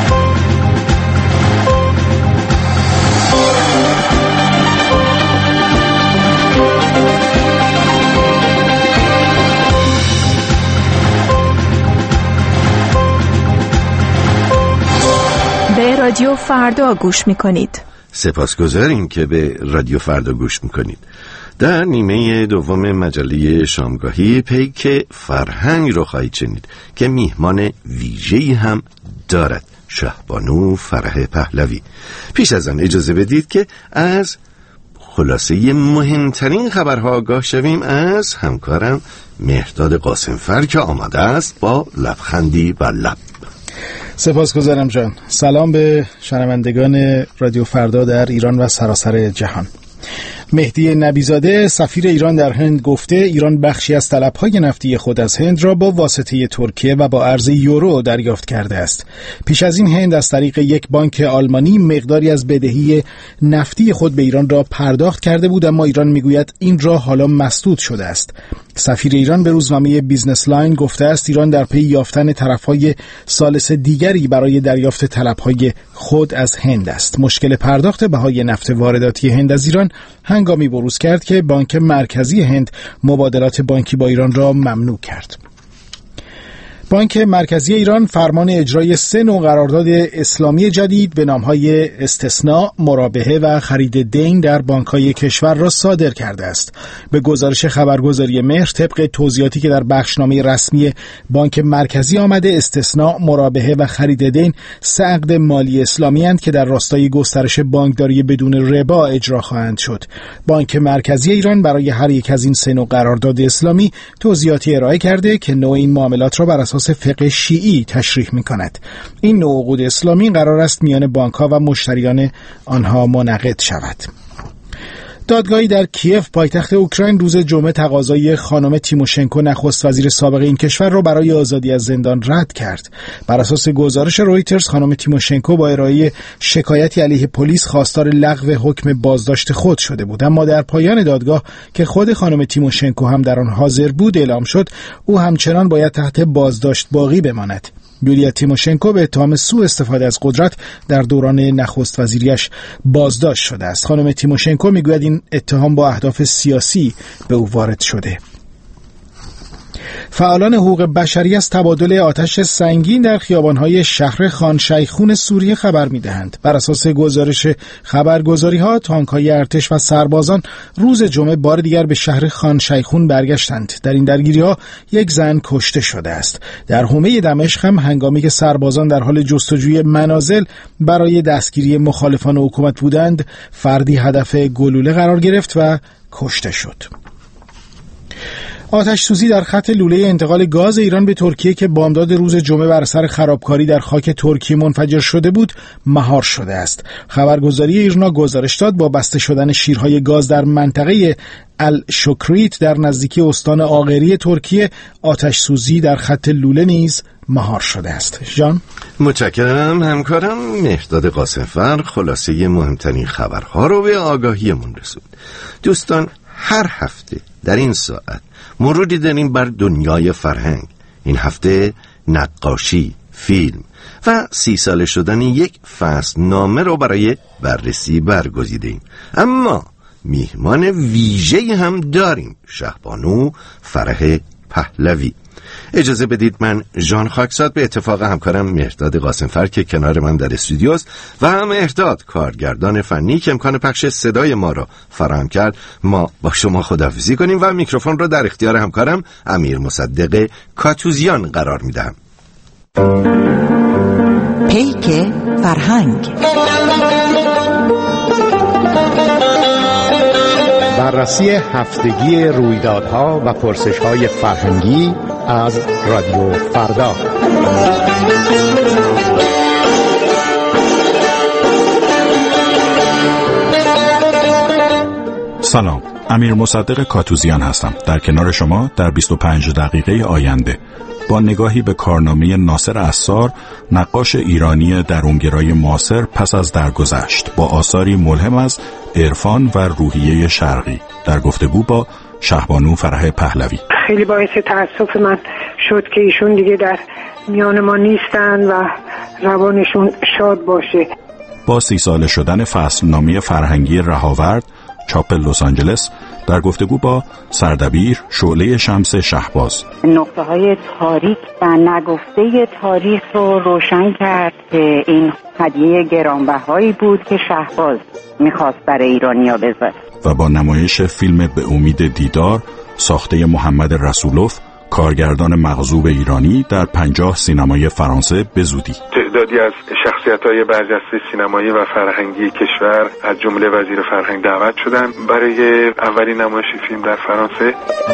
به رادیو فردا گوش میکنید.
سپاسگزاریم که به رادیو فردا گوش میکنید. در نیمه دوم مجله شامگاهی پیک فرهنگ رو خواهید شنید که میهمان ویژه‌ای هم دارد، شهبانو فرح پهلوی. پیش از آن اجازه بدید که از خلاصه مهمترین خبرها آگاه شویم از همکارم مهرداد قاسمفر که آماده است با لبخندی بر لب.
سپاسگزارم جان. سلام به شنوندگان رادیو فردا در ایران و سراسر جهان. مهدی نبیزاده سفیر ایران در هند گفته ایران بخشی از طلب‌های نفتی خود از هند را با واسطه ترکیه و با ارز یورو دریافت کرده است. پیش از این هند از طریق یک بانک آلمانی مقداری از بدهی نفتی خود به ایران را پرداخت کرده بود، اما ایران میگوید این را حالا مسدود شده است. سفیر ایران به روزنامه بیزنس لاین گفته است ایران در پی یافتن طرف‌های ثالث دیگری برای دریافت طلب‌های خود از هند است. مشکل پرداخت بهای نفت وارداتی هند از ایران هنگامی بروز کرد که بانک مرکزی هند مبادلات بانکی با ایران را ممنوع کرد. بانک مرکزی ایران فرمان اجرای 3 نوع قرارداد اسلامی جدید به نام‌های استثناء، مرابحه و خرید دین در بانک‌های کشور را صادر کرده است. به گزارش خبرگزاری مهر طبق توضیحاتی که در بخشنامه رسمی بانک مرکزی آمده، استثناء، مرابحه و خرید دین 3 عقد مالی اسلامی اند که در راستای گسترش بانکداری بدون ربا اجرا خواهند شد. بانک مرکزی ایران برای هر یک از این 3 نوع قرارداد اسلامی توضیحاتی ارائه کرده که نوع این معاملات را بر اساس فقه شیعی تشریح می‌کند. این نوع عقود اسلامی قرار است میان بانک‌ها و مشتریان آنها منعقد شود. دادگاهی در کیف پایتخت اوکراین روز جمعه تقاضای خانم تیموشنکو نخست وزیر سابق این کشور را برای آزادی از زندان رد کرد. بر اساس گزارش رویترز خانم تیموشنکو با ارائه شکایتی علیه پلیس خواستار لغو حکم بازداشت خود شده بود، اما در پایان دادگاه که خود خانم تیموشنکو هم در آن حاضر بود اعلام شد او همچنان باید تحت بازداشت باقی بماند. یولیا تیموشنکو به اتهام سوء استفاده از قدرت در دوران نخست وزیریش بازداشت شده است. خانم تیموشنکو میگوید این اتهام با اهداف سیاسی به او وارد شده. فعالان حقوق بشری از تبادل آتش سنگین در خیابان‌های شهر خان شیخون سوریه خبر می‌دهند. بر اساس گزارش خبرگزاری‌ها تانک‌های ارتش و سربازان روز جمعه بار دیگر به شهر خان شیخون برگشتند. در این درگیری‌ها یک زن کشته شده است. در حومه دمشق هم هنگامی که سربازان در حال جستجوی منازل برای دستگیری مخالفان حکومت بودند، فردی هدف گلوله قرار گرفت و کشته شد. آتش سوزی در خط لوله انتقال گاز ایران به ترکیه که بامداد روز جمعه بر اثر خرابکاری در خاک ترکیه منفجر شده بود مهار شده است. خبرگزاری ایرنا گزارش داد با بسته شدن شیرهای گاز در منطقه الشکریت در نزدیکی استان آقری ترکیه آتش سوزی در خط لوله نیز مهار شده است. جان
متشکرم همکارم مهرداد قاسمفر خلاصه مهمترین خبرها رو به آگاهیمون رسوند. دوستان هر هفته در این ساعت مروری داریم بر دنیای فرهنگ. این هفته نقاشی، فیلم و 30 ساله شدن یک فصل نامه رو برای بررسی برگزیدیم. اما میهمان ویژه‌ای هم داریم، شهبانو فرح پهلوی. اجازه بدید من ژان خاکساد به اتفاق همکارم مهرداد قاسمفر که کنار من در استودیوست و هم مهرداد کارگردان فنی که امکان پخش صدای ما را فراهم کرد، ما با شما خداحافظی کنیم و میکروفون را در اختیار همکارم امیر مصدق کاتوزیان قرار میدم.
پیک فرهنگ. بررسی هفتگی رویدادها و پرسش‌های فرهنگی از رادیو فردا.
سلام، امیر مصدق کاتوزیان هستم. در کنار شما در 25 دقیقه آینده با نگاهی به کارنامه ناصر عصار، نقاش ایرانی درونگرای معاصر پس از درگذشت، با آثاری ملهم از عرفان و روحیه شرقی، در گفتگو با شهبانو فرح پهلوی.
خیلی باعث تأسف من شد که ایشون دیگه در میان ما نیستن و روانشون شاد باشه.
با 30 ساله شدن فصلنامه فرهنگی رهاورد چاپ لس آنجلس، در گفتگو با سردبیر شعله شمس شهباز.
نقطه‌های تاریک و نگفته تاریخ رو روشن کرد که این هدیه گرانبهایی بود که شهباز میخواست برای ایرانیا بذاره.
و با نمایش فیلم به امید دیدار ساخته محمد رسولوف، کارگردان مغضوب ایرانی، در 50 سینمای فرانسه به زودی.
تعدادی از شخصیت‌های برجسته سینمایی و فرهنگی کشور از جمله وزیر فرهنگ دعوت شدند برای اولین نمایش فیلم در فرانسه.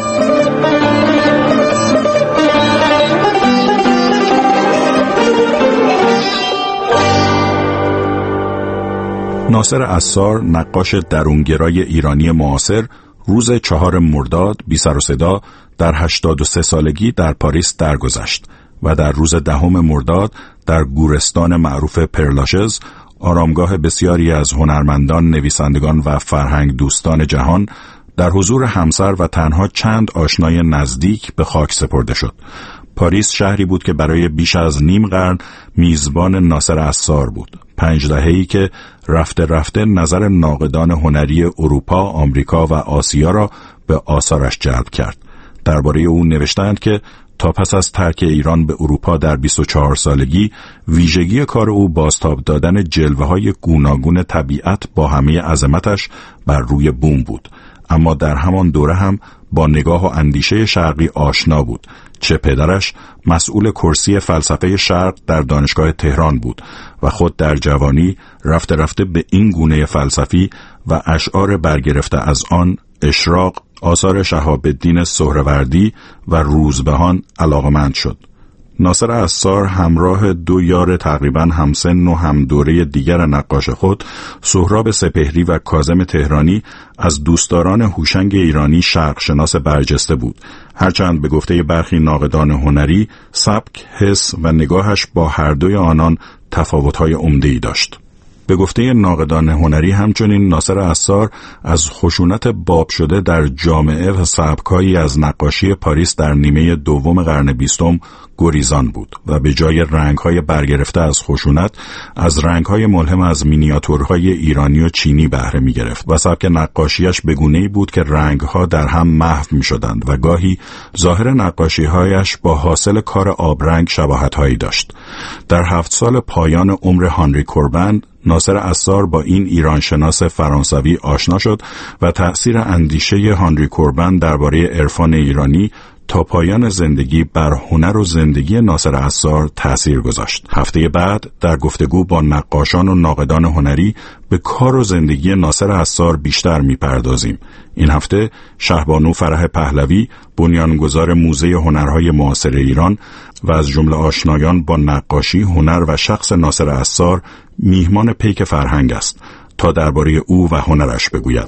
ناصر عصار، نقاش درونگرای ایرانی معاصر، روز 4 مرداد بی سر و صدا در 83 سالگی در پاریس درگذشت و در روز 10 مرداد در گورستان معروف پرلاشز، آرامگاه بسیاری از هنرمندان، نویسندگان و فرهنگ دوستان جهان، در حضور همسر و تنها چند آشنای نزدیک به خاک سپرده شد. پاریس شهری بود که برای بیش از نیم قرن میزبان ناصر عصار بود. 5 دهه‌ای که رفته رفته نظر ناقدان هنری اروپا، آمریکا و آسیا را به آثارش جلب کرد. درباره او نوشتند که تا پس از ترک ایران به اروپا در 24 سالگی، ویژگی کار او بازتاب دادن جلوه‌های گوناگون طبیعت با همه عظمتش بر روی بوم بود. اما در همان دوره هم با نگاه و اندیشه شرقی آشنا بود. چه پدرش مسئول کرسی فلسفه شرق در دانشگاه تهران بود و خود در جوانی رفته رفته به این گونه فلسفی و اشعار برگرفته از آن، اشراق، آثار شهاب الدین سهروردی و روزبهان علاقمند شد. ناصر عصار همراه 2 یار تقریباً همسن و همدوره دیگر نقاش خود، سهراب سپهری و کاظم تهرانی، از دوستداران هوشنگ ایرانی شرق شناس برجسته بود. هرچند به گفته برخی ناقدان هنری، سبک، حس و نگاهش با هر دوی آنان تفاوت‌های عمده‌ای داشت. به گفته ناقدان هنری همچنین ناصر عصار از خشونت باب شده در جامعه و سبکایی از نقاشی پاریس در نیمه دوم قرن 20 گریزان بود و به جای رنگ‌های برگرفته از خشونت، از رنگ‌های ملهم از مینیاتورهای ایرانی و چینی بهره می‌گرفت و سبک نقاشیش به گونه‌ای بود که رنگ‌ها در هم محو می‌شدند و گاهی ظاهر نقاشی‌هایش با حاصل کار آبرنگ شباهت‌هایی داشت. در 7 سال پایان عمر هانری کوربن، ناصر عصار با این ایرانشناس فرانسوی آشنا شد و تأثیر اندیشه هانری کوربن درباره عرفان ایرانی تا پایان زندگی بر هنر و زندگی ناصر عصار تأثیر گذاشت. هفته بعد در گفتگو با نقاشان و ناقدان هنری به کار و زندگی ناصر عصار بیشتر می‌پردازیم. این هفته شهبانو فرح پهلوی، بنیانگذار موزه هنرهای معاصر ایران و از جمله آشنایان با نقاشی، هنر و شخص ناصر عصار، میهمان پیک فرهنگ است تا درباره او و هنرش بگوید.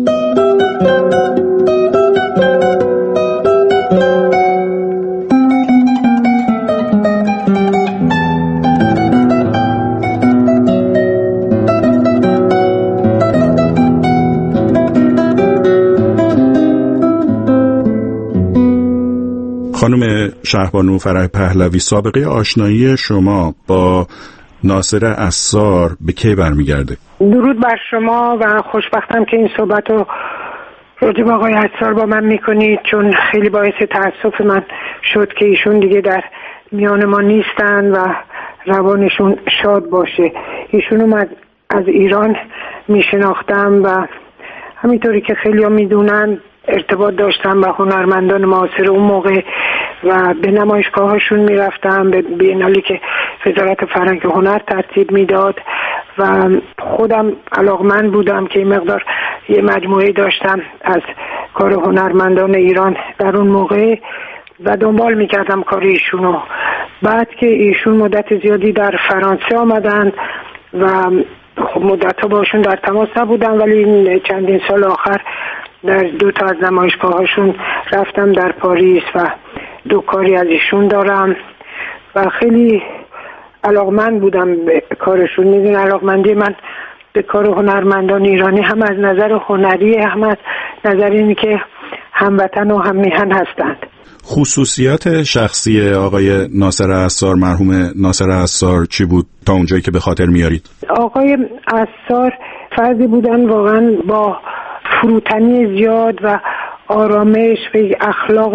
خانم شهبانو فرح پهلوی، سابقه آشنایی شما با ناصر عصار به کی برمیگرده؟
درود بر شما و خوشبختم که این صحبت رو راجع به آقای عصار با من میکنید، چون خیلی باعث تأسف من شد که ایشون دیگه در میان ما نیستن و روانشون شاد باشه. ایشونو از ایران میشناختم و همینطوری که خیلی ها میدونن ارتباط داشتم با هنرمندان معاصر اون موقع و به نمایشگاهاشون میرفتم، به بینالی که وزارت فرهنگ و هنر ترتیب میداد و خودم علاقمند بودم که این مقدار یه مجموعه داشتم از کار هنرمندان ایران در اون موقع و دنبال میکردم کار ایشونو. بعد که ایشون مدت زیادی در فرانسه آمدن و خب مدت ها باشون در تماس نبودم، ولی چندین سال آخر در 2 تا از نمایشگاهاشون رفتم در پاریس و 2 کاری از ایشون دارم و خیلی علاقمند بودم به کارشون. میدونی علاقمندی من به کار هنرمندان ایرانی هم از نظر هنری هم از نظر اینی که هموطن و هم میهن هستند.
خصوصیات شخصی آقای ناصر عصار، مرحوم ناصر عصار چی بود تا اونجایی که به خاطر میارید؟
آقای عصار فردی بودن واقعا با فروتنی زیاد و آرامش و اخلاق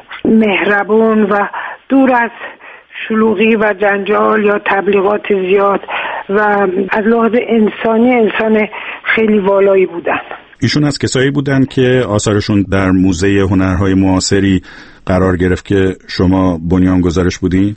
مهربون و دور از شلوغی و جنجال یا تبلیغات زیاد و از لحاظ انسانی انسان خیلی والایی بودن.
ایشون از کسایی بودن که آثارشون در موزه هنرهای معاصری قرار گرفت که شما بنیانگذارش بودین؟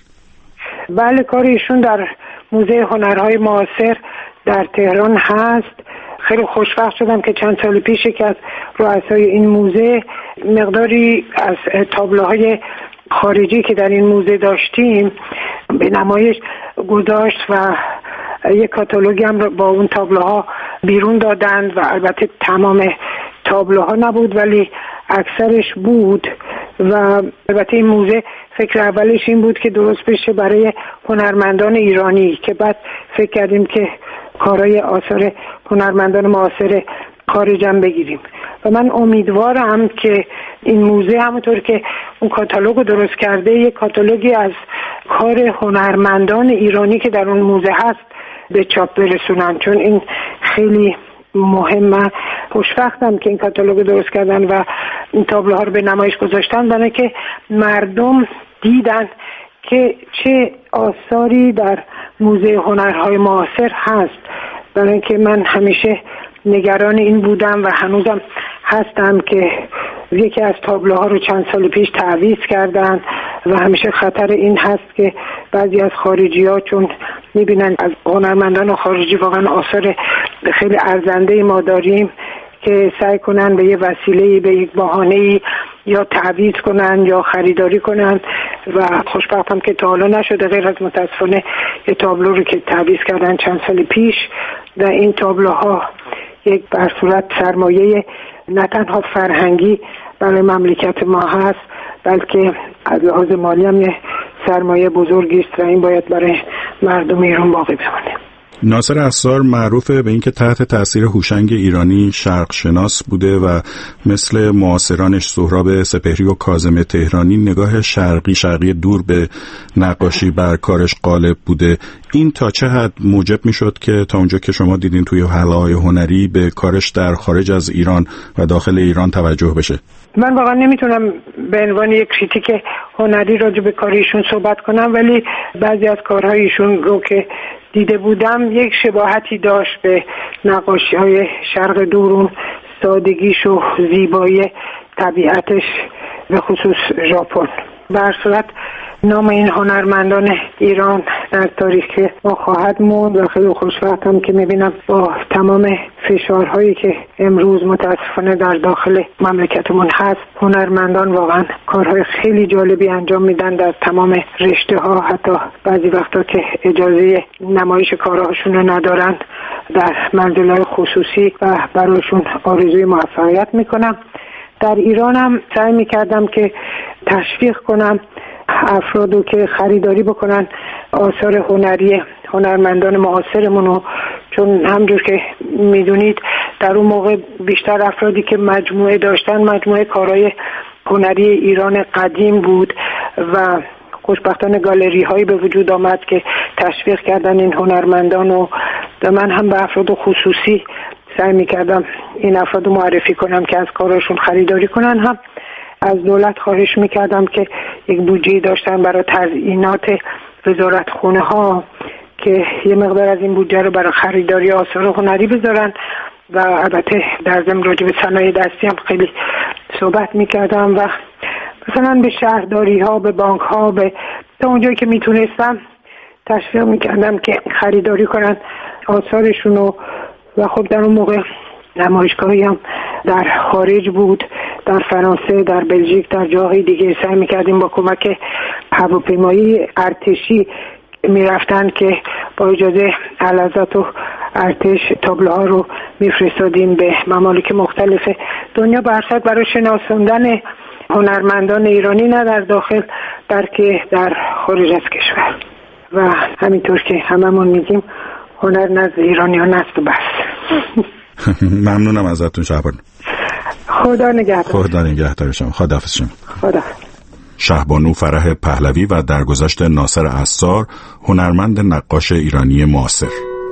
بله، کار ایشون در موزه هنرهای معاصر در تهران هست. خیلی خوشبخت شدم که چند سال پیش که از رؤسای این موزه مقداری از تابلوهای خارجی که در این موزه داشتیم به نمایش گذاشت و یک کاتالوگی هم با اون تابلوها بیرون دادند و البته تمام تابلوها نبود ولی اکثرش بود و البته این موزه فکر اولش این بود که درست بشه برای هنرمندان ایرانی که بعد فکر کردیم که کارهای آثار هنرمندان معاصر خارج هم بگیریم و من امیدوارم که این موزه همونطور که اون کاتالوگو درست کرده یک کاتالوگی از کار هنرمندان ایرانی که در اون موزه هست به چاپ برسونن، چون این خیلی مهمه. خوشبختم که این کاتالوگ درست کردن و این تابلوها رو به نمایش گذاشتن برای که مردم دیدن که چه آثاری در موزه هنرهای معاصر هست. برای که من همیشه نگران این بودم و هنوزم هستم که یکی از تابلوها رو چند سال پیش تعویض کردن و همیشه خطر این هست که بعضی از خارجی‌ها چون می‌بینن از هنرمندان خارجی واقعا آثار خیلی ارزنده ما داریم که سعی کنن به یه وسیله به یک بهانه‌ای یا تعویض کنن یا خریداری کنن و خوشبختم که تا حالا نشده غیر از متاسفانه یه تابلو رو که تعویض کردن چند سال پیش و این تابلوها یک بر صورت سرمایه نه تنها فرهنگی برای مملکت ما هست بلکه از لحاظ مالی هم یه سرمایه بزرگی است و این باید برای مردم ایران باقی بمانه.
ناصر عصار معروفه به اینکه تحت تاثیر هوشنگ ایرانی شرق شناس بوده و مثل معاصرانش سهراب سپهری و کاظم تهرانی نگاه شرقی دور به نقاشی بر کارش غالب بوده. این تا چه حد موجب میشد که تا اونجا که شما دیدین توی حلقه‌های هنری به کارش در خارج از ایران و داخل ایران توجه بشه؟
من واقعا نمیتونم به عنوان یک کریتیک هنری راجع به کار ایشون صحبت کنم، ولی بعضی از کارهای ایشون رو که دیده بودم یک شباهتی داشت به نقاشی‌های شرق دورون، سادگیش و زیبایی طبیعتش به خصوص ژاپن. به هر صورت نام این هنرمندان ایران در تاریخ ما خواهد موند و خیلی خوشبختم که میبینم با تمام فشارهایی که امروز متاسفانه در داخل مملکتمون هست هنرمندان واقعا کارهای خیلی جالبی انجام میدن در تمام رشته ها، حتی بعضی وقتا که اجازه نمایش کارهاشون رو ندارن در منزل‌های خصوصی و برایشون آرزوی موفقیت میکنم. در ایران هم سعی میکردم که تشویق کنم افرادو که خریداری بکنن آثار هنری هنرمندان معاصرمونو، چون همجور که میدونید در اون موقع بیشتر افرادی که مجموعه داشتن مجموعه کارهای هنری ایران قدیم بود و خوشبختانه گالری هایی به وجود آمد که تشویق کردن این هنرمندان و من هم به افراد خصوصی سعی میکردم این افراد معرفی کنم که از کارشون خریداری کنن. هم از دولت خواهش میکردم که یک بودجه داشتن برای تزیینات وزارتخونه ها که یه مقدار از این بودجه رو برای خریداری آثار هنری بذارن و البته در ضمن راجع به صنایع دستی هم خیلی صحبت میکردم و مثلا به شهرداری ها، به بانک ها، به تا اونجایی که میتونستم تشویق میکردم که خریداری کنن آثارشون و خب در اون موقع نمایشگاهی هم در خارج بود، در فرانسه، در بلژیک، در جاهای دیگه. سعی میکردیم با کمک هواپیمایی ارتشی میرفتن که با اجازه اعلیحضرت و ارتش تابلوها رو میفرستادیم به ممالک مختلف دنیا، برصد برای شناساندن هنرمندان ایرانی نه در داخل بلکه در خارج از کشور. و همینطور که هممون میگیم هنر نزد ایرانیان نست و بس.
ممنونم ازتون شهبانو.
خدا نگهدار.
خدا نگهدار شما. خداحافظ شما.
خدا.
شهبانو فرح پهلوی و درگذشت ناصر عصار، هنرمند نقاش ایرانی معاصر.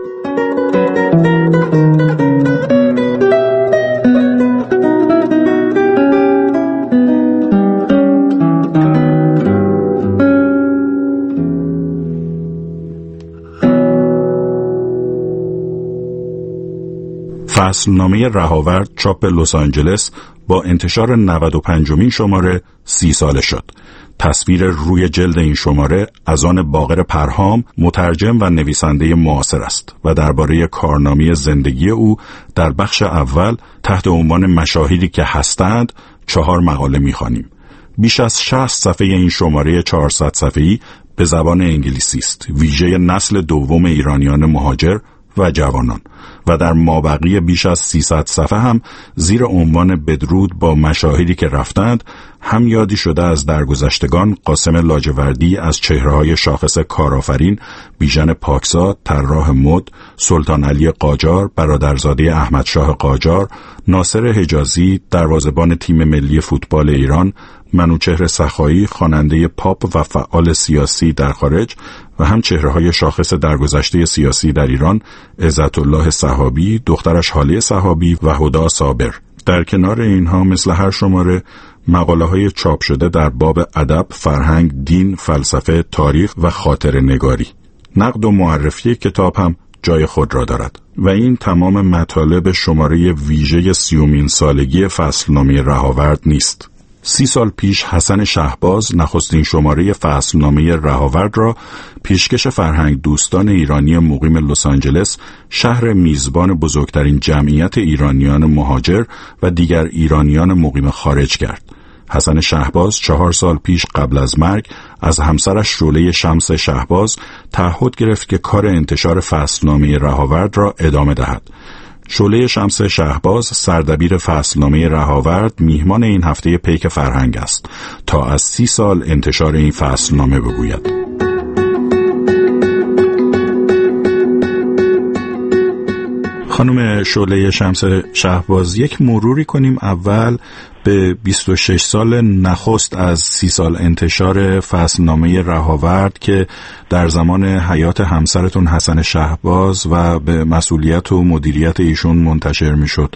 فصلنامه رهاورد چاپ لس آنجلس با انتشار 95مین شماره 30 ساله شد. تصویر روی جلد این شماره از آن باقر پرهام، مترجم و نویسنده معاصر است و درباره کارنامه زندگی او در بخش اول تحت عنوان مشاهیری که هستند 4 مقاله می‌خوانیم. بیش از 60 صفحه این شماره 400 صفحه‌ای به زبان انگلیسی است، ویژه نسل دوم ایرانیان مهاجر و جوانان، و در مابقی بیش از 300 صفحه هم زیر عنوان بدرود با مشاهیری که رفتند هم یادی شده از درگذشتگان قاسم لاجوردی از چهره‌های شاخص کارآفرین، بیژن پاکزاد طراح مد، سلطان علی قاجار برادرزاده احمد شاه قاجار، ناصر حجازی دروازه‌بان تیم ملی فوتبال ایران، منوچهر سخایی خواننده پاپ و فعال سیاسی در خارج و هم چهره‌های شاخص درگذشته سیاسی در ایران، عزت الله صحابی، دخترش حالیه صحابی و هدا صابر. در کنار اینها مثل هر شماره مقاله‌های چاپ شده در باب ادب، فرهنگ، دین، فلسفه، تاریخ و خاطره نگاری. نقد و معرفی کتاب هم جای خود را دارد و این تمام مطالب شماره ویژه 30مین سالگی فصلنامه رهاورد نیست. 30 سال پیش حسن شهباز نخستین شماره فصلنامه رهاورد را پیشکش فرهنگ دوستان ایرانی مقیم لس آنجلس، شهر میزبان بزرگترین جمعیت ایرانیان مهاجر و دیگر ایرانیان مقیم خارج کرد. حسن شهباز 4 سال پیش قبل از مرگ از همسرش شعله شمس شهباز تعهد گرفت که کار انتشار فصلنامه رهاورد را ادامه دهد. شعله شمس شهباز سردبیر فصلنامه رهاورد میهمان این هفته پیک فرهنگ است تا از 30 سال انتشار این فصلنامه بگوید. خانم شعله شمس شهباز، یک مروری کنیم اول به 26 سال نخست از 30 سال انتشار فصلنامه رهاورد که در زمان حیات همسرتون حسن شهباز و به مسئولیت و مدیریت ایشون منتشر می شد.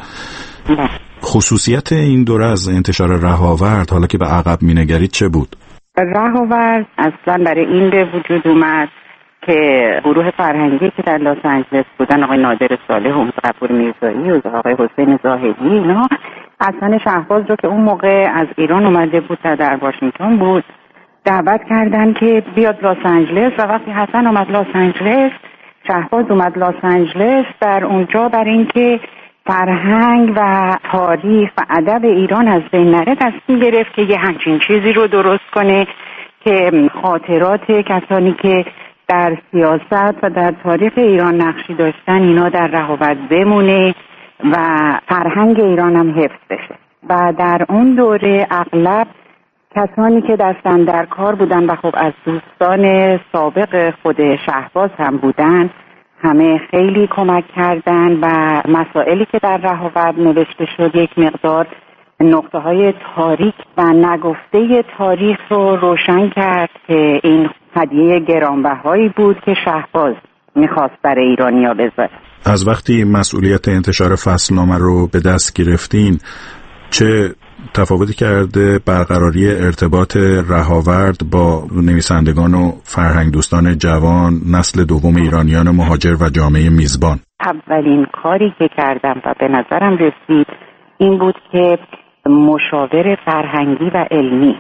خصوصیت این دوره از انتشار رهاورد حالا که به عقب می نگرید چه بود؟
رهاورد اصلا برای این به وجود اومد که گروه فرهنگی که در لس آنجلس بودن، آقای نادر صالح و غفور میرزایی و آقای حسین زاهدی، اینا حسن شهباز رو که اون موقع از ایران اومده بود و در واشنگتن بود دعوت کردن که بیاد لس آنجلس و وقتی حسن اومد لس آنجلس، شهباز اومد لس آنجلس، در اونجا برای اینکه فرهنگ و تاریخ و ادب ایران از بین نره تصمیم گرفت که یه همچین چیزی رو درست کنه که خاطرات کسانی که در سیاست و در تاریخ ایران نقشی داشتن اینا در رهاورد بمونه و فرهنگ ایران هم حفظ بشه. و در اون دوره اغلب کسانی که دستن در کار بودن و خب از دوستان سابق خود شهباز هم بودن، همه خیلی کمک کردن و مسائلی که در رهاورد نوشته شد یک مقدار نقطه های تاریک و نگفته تاریخ رو روشن کرد که این هدیه گرانبهایی بود که شهباز میخواست برای ایرانیا بذاره.
از وقتی مسئولیت انتشار فصلنامه رو به دست گرفتین چه تفاوتی کرده برقراری ارتباط رهاورد با نویسندگان و فرهنگ دوستان جوان نسل دوم ایرانیان مهاجر و جامعه میزبان؟
اولین کاری که کردم و به نظرم رسید این بود که مشاور فرهنگی و علمی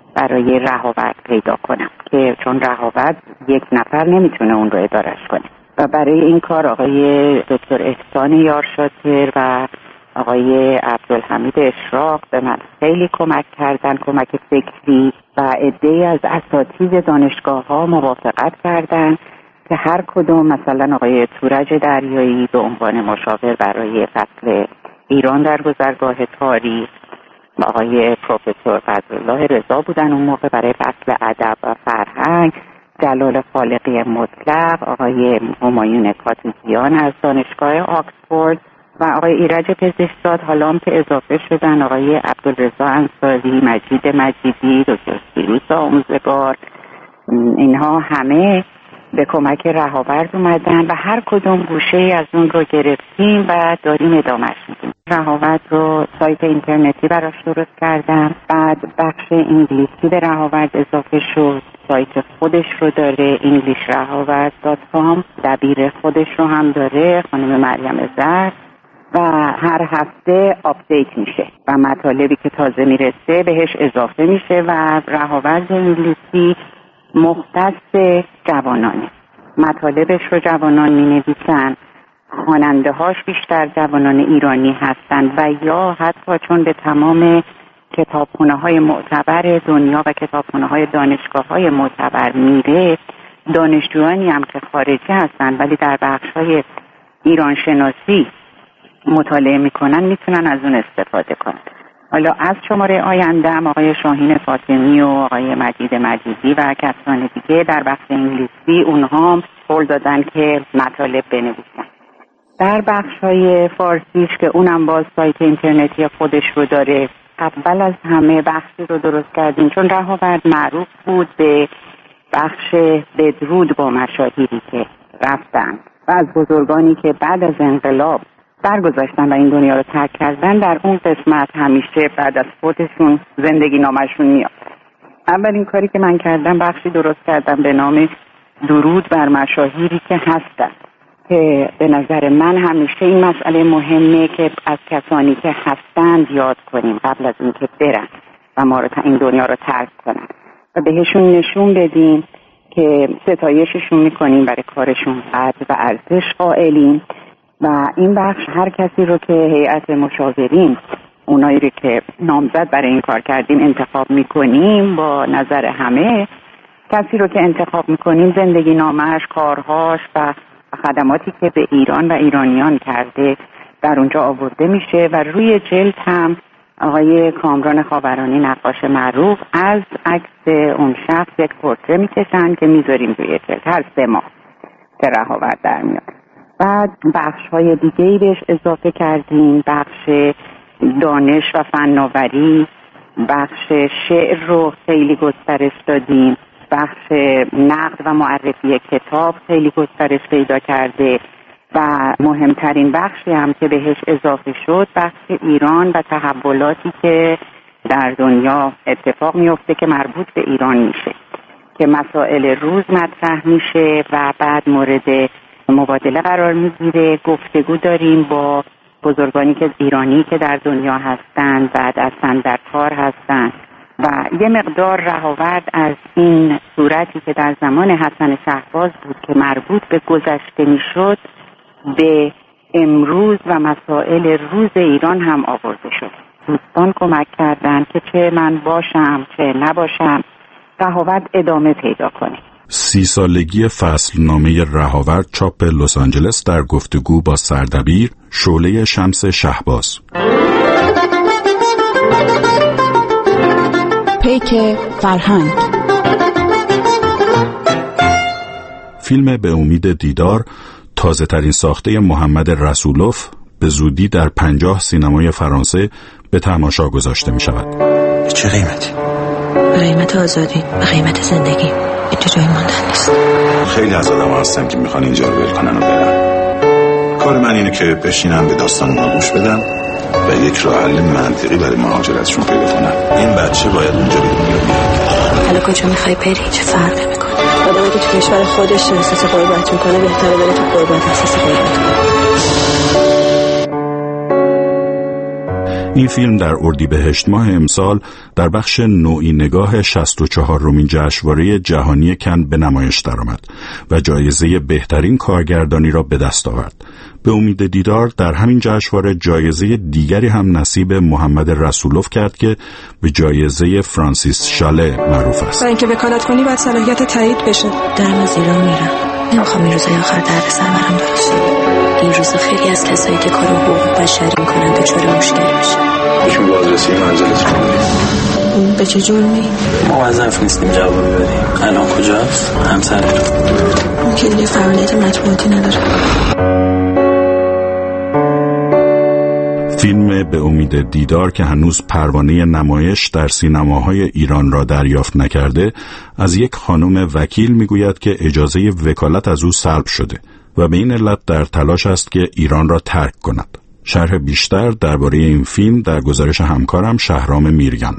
برای رهاورد پیدا کنم که چون رهاورد یک نفر نمیتونه اون رو ادارش کنه و برای این کار آقای دکتر احسان یارشاتر و آقای عبدالحمید اشراق به من خیلی کمک کردن، کمک فکری، و عده‌ای از اساتید دانشگاه‌ها موافقت کردند که هر کدوم، مثلا آقای تورج دریایی به عنوان مشاور برای فصل ایران در گذرگاه تاریخ، آقای پروفسور فضلالله رضا بودن اون موقع برای فصل ادب و فرهنگ، جلال خالقی مطلق، آقای همایون کاتوزیان از دانشگاه آکسفورد و آقای ایرج پزشکزاد، حالا هم که اضافه شدن آقای عبدالرضا انصاری، مجید مجیدی، دکتر سیروس آموزگار. اینها همه به کمک رهاورد اومدن و هر کدوم گوشه از اون رو گرفتیم و داریم ادامهش میدیم. رهاورد رو سایت اینترنتی براش درست کردم، بعد بخش انگلیسی به رهاورد اضافه شد، سایت خودش رو داره englishrahavard.com، دبیر خودش رو هم داره خانم مریم زرد، و هر هفته آپدیت میشه و مطالبی که تازه میرسه بهش اضافه میشه و رهاورد انگلیسی مختص جوانانه، مطالبش رو جوانان مینویسن، خواننده هاش بیشتر جوانان ایرانی هستن و یا حتی چون به تمام کتابخونه های معتبر دنیا و کتابخونه های دانشگاه های معتبر میره، دانشجویانی هم که خارجی هستن ولی در بخش های ایران شناسی مطالعه میکنن میتونن از اون استفاده کنن. حالا از شماره آینده هم آقای شاهین فاطمی و آقای مجید مجیدی و کسان دیگه در بخش انگلیسی اونها هم قول دادن که مطالب بنویسن. در بخش های فارسیش که اونم باز سایت اینترنتی خودش رو داره، اول از همه بخشی رو درست کردیم چون رهاورد معروف بود به بخش بدرود با مشاهیری که رفتن و از بزرگانی که بعد از انقلاب درگذشتن و این دنیا رو ترک کردن، در اون قسمت همیشه بعد از فوتشون زندگی نامشون میاد. اولین کاری که من کردم بخشی درست کردم به نام درود بر مشاهیری که هستن، که به نظر من همیشه این مسئله مهمه که از کسانی که هستند یاد کنیم قبل از اینکه برن و ما رو این دنیا رو ترک کنن و بهشون نشون بدیم که ستایششون میکنیم، برای کارشون قدر و ارزش قائلیم. و این بخش هر کسی رو که هیئت مشاورین، اونایی رو که نامزد برای این کار کردیم انتخاب میکنیم، با نظر همه کسی رو که انتخاب میکنیم زندگی نامه‌اش، کارهاش و خدماتی که به ایران و ایرانیان کرده در اونجا آورده میشه و روی جلد هم آقای کامران خاورانی نقاش معروف از عکس اون شخص یک پورتره میکشن که میذاریم روی جلد هر 3 ماه که رهاورد در میاد. بعد بخش‌های دیگه‌ای بهش اضافه کردیم، بخش دانش و فناوری، بخش شعر رو خیلی گسترش دادیم، بخش نقد و معرفی کتاب خیلی گسترش پیدا کرده و مهمترین بخشی هم که بهش اضافه شد بخش ایران و تحولاتی که در دنیا اتفاق میفته که مربوط به ایران میشه، که مسائل روز مطرح میشه و بعد مورد مبادله قرار میگیره. گفتگو داریم با بزرگانی که ایرانی که در دنیا هستند، بعد اصلا در کار هستند و یه مقدار رهاورد از این صورتی که در زمان حسن شهباز بود که مربوط به گذشته میشد به امروز و مسائل روز ایران هم آورده شد. دوستان کمک کردن که چه من باشم چه نباشم رهاورد ادامه پیدا کنه.
30 سالگی فصلنامه رهاورد چاپ لس آنجلس در گفتگو با سردبیر شعله شمس شهباز.
پیک فرهنگ.
فیلم به امید دیدار، تازه ترین ساخته محمد رسولوف، به زودی در 50 سینمای فرانسه به تماشا گذاشته می شود.
به چه قیمتی؟
به قیمت آزادی، به قیمت زندگی. اینجا جایی ماندن نیست.
خیلی از آدم هستن که میخوان اینجا رو ول کنن و برن. کار من اینه که بشینم به داستان اونا گوش بدم و یک راه حل منطقی برای مهاجرتشون پیدا کنم. این بچه باید اونجا به دنیا بیاد.
حالا کجا میخوای بری؟ چه فرقی میکنه؟ آدمی که تو کشور خودش احساس غربت میکنه بهتره بره تو غربت احساس غربت کنه.
این فیلم در اردیبهشت ماه امسال در بخش نوعی نگاه 64مین جشنواره جهانی کن به نمایش درآمد و جایزه بهترین کارگردانی را به دست آورد. به امید دیدار در همین جشنواره جایزه دیگری هم نصیب محمد رسولوف کرد که به جایزه فرانسیس شاله معروف است.
برای اینکه وکالت کنی باید صلاحیت تایید بشه. دارم از ایران میرم. نمیخوام این روزای آخر دردسر برام باشه. این روزا خیلی از کسایی که کار حقوق بشری میکنن دچار مشکل میشه.
یکم بازرسی منزلت کنید.
به چه جرمی؟
موظف نیستیم جواب بدیم. الان کجاست؟ همسر
اون که دیگه فعالیت مطبوعاتی نداره.
فیلم به امید دیدار که هنوز پروانه نمایش در سینماهای ایران را دریافت نکرده، از یک خانم وکیل میگوید که اجازه وکالت از او سلب شده و به این علت در تلاش است که ایران را ترک کند. شرح بیشتر درباره این فیلم در گزارش همکارم شهرام میریان.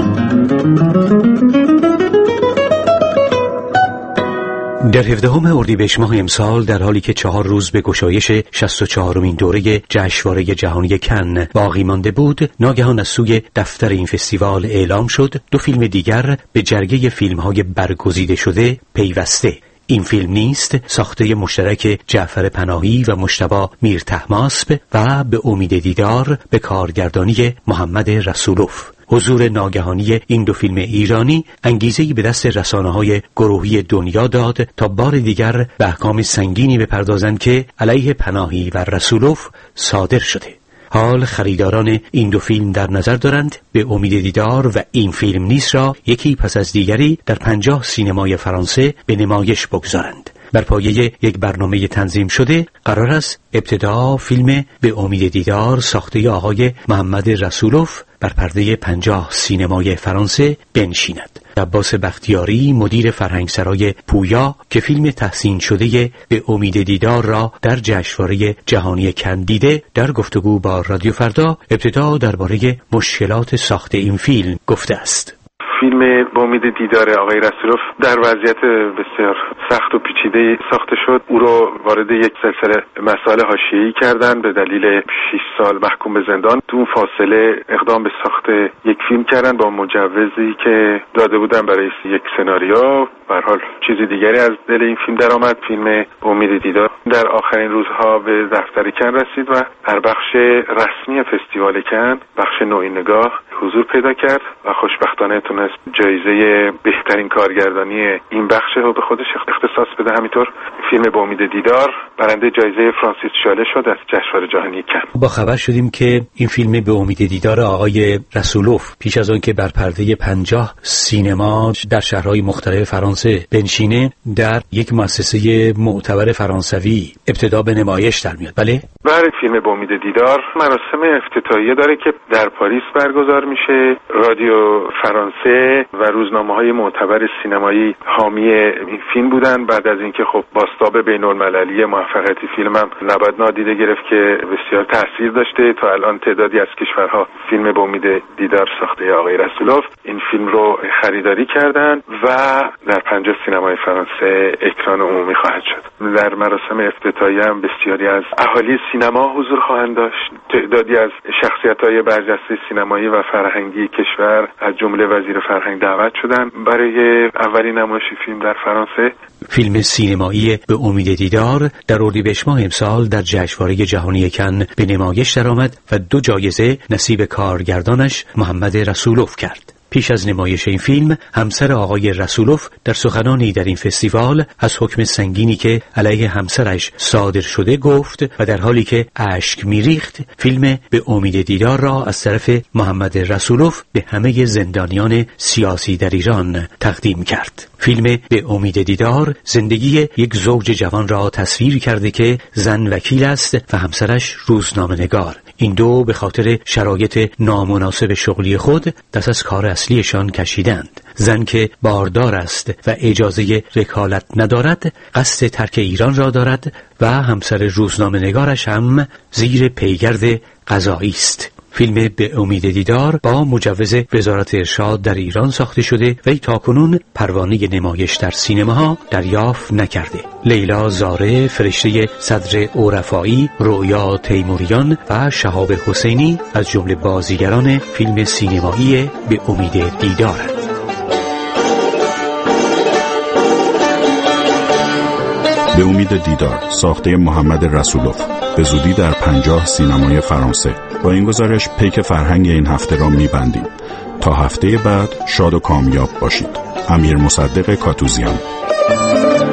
در 17 اردیبهشت ماه امسال در حالی که 4 روز به گشایش 64مین دوره جشنواره جهانی کن باقی مانده بود، ناگهان از سوی دفتر این فستیوال اعلام شد 2 فیلم دیگر به جرگه فیلم‌های برگزیده شده پیوسته. این فیلم نیست ساخته مشترک جعفر پناهی و مجتبی میرطهماسب و به امید دیدار به کارگردانی محمد رسولوف. حضور ناگهانی این 2 فیلم ایرانی انگیزه‌ای به دست رسانه‌های گروهی دنیا داد تا بار دیگر به احکام سنگینی بپردازند که علیه پناهی و رسولوف صادر شده. حال خریداران این 2 فیلم در نظر دارند به امید دیدار و این فیلم نیست را یکی پس از دیگری در 50 سینمای فرانسه به نمایش بگذارند. بر پایه یک برنامه تنظیم شده قرار است ابتدا فیلم به امید دیدار ساخته آقای محمد رسولوف بر پرده 50 سینمای فرانسه بنشیند. عباس بختیاری مدیر فرهنگسرای پویا که فیلم تحسین شده به امید دیدار را در جشنواره جهانی کن دیده، در گفتگو با رادیو فردا ابتدا درباره مشکلات ساخت این فیلم گفته است.
فیلم به امید دیدار آقای رسولوف در وضعیت بسیار سخت و پیچیده ساخته شد. او رو وارد یک سلسله مسائل حاشیه‌ای کردن، به دلیل 6 سال محکوم به زندان. تو اون فاصله اقدام به ساخت یک فیلم کردن با مجوزی که داده بودن برای یک سناریو. به هر حال چیزی دیگری از دل این فیلم درآمد. فیلم به امید دیدار در آخرین روزها به دفتر کن رسید و در بخش رسمی فستیوال کن، بخش نوعی نگاه، حضور پیدا کرد و خوشبختانه تونست جایزه بهترین کارگردانی این بخش رو به خودش اختصاص بده. همینطور فیلم به امید دیدار برنده جایزه فرانسیس شاله شد از جشنواره جهانی کن.
با خبر شدیم که این فیلم به امید دیدار آقای رسولوف پیش از آن که بر پرده 50 سینما در شهرهای مختلف فرانسه بنشینه، در یک مؤسسه معتبر فرانسوی ابتدا به نمایش در میاد. بله؟
برای فیلم به امید دیدار مراسم افتتاحیه داره که در پاریس برگزار میشه. رادیو فرانسه و روزنامه‌های معتبر سینمایی حامی این فیلم بودن. بعد از اینکه خب بازتاب بین‌المللی موفقیت فیلم هم نباید نادیده گرفت که بسیار تاثیر داشته. تا الان تعدادی از کشورها فیلم به امید دیدار ساخته آقای رسولوف این فیلم رو خریداری کردن و در 50 سینمای فرانسه اکران عمومی خواهد شد. در مراسم افتتاحیه هم بسیاری از اهالی سینما حضور خواهند داشت. تعدادی از شخصیت‌های برجسته سینمایی و فرهنگی کشور از جمله وزیر فرهنگ دعوت شدند برای اولین نمایش فیلم در فرانسه.
فیلم سینمایی به امید دیدار در اردیبهشت ماه امسال در جشنواره جهانی کن به نمایش درآمد و 2 جایزه نصیب کارگردانش محمد رسولوف کرد. پیش از نمایش این فیلم، همسر آقای رسولوف در سخنانی در این فستیوال از حکم سنگینی که علیه همسرش صادر شده گفت و در حالی که اشک میریخت فیلم به امید دیدار را از طرف محمد رسولوف به همه زندانیان سیاسی در ایران تقدیم کرد. فیلم به امید دیدار زندگی یک زوج جوان را تصویر کرده که زن وکیل است و همسرش روزنامه‌نگار. این 2 به خاطر شرایط نامناسب شغلی خود دست از کار اصلیشان کشیدند. زن که باردار است و اجازه وکالت ندارد قصد ترک ایران را دارد و همسر روزنامه‌نگارش هم زیر پیگرد قضایی است. فیلم به امید دیدار با مجوز وزارت ارشاد در ایران ساخته شده و تاکنون پروانه نمایش در سینماها دریافت نکرده. لیلا زاره، فرشته صدر عرفایی، رویا تیموریان و شهاب حسینی از جمله بازیگران فیلم سینمایی به امید دیدارند.
به امید دیدار ساخته محمد رسولوف به زودی در 50 سینمای فرانسه. با این گزارش پیک فرهنگ این هفته را می‌بندیم. تا هفته بعد شاد و کامیاب باشید. امیر مصدق کاتوزیان.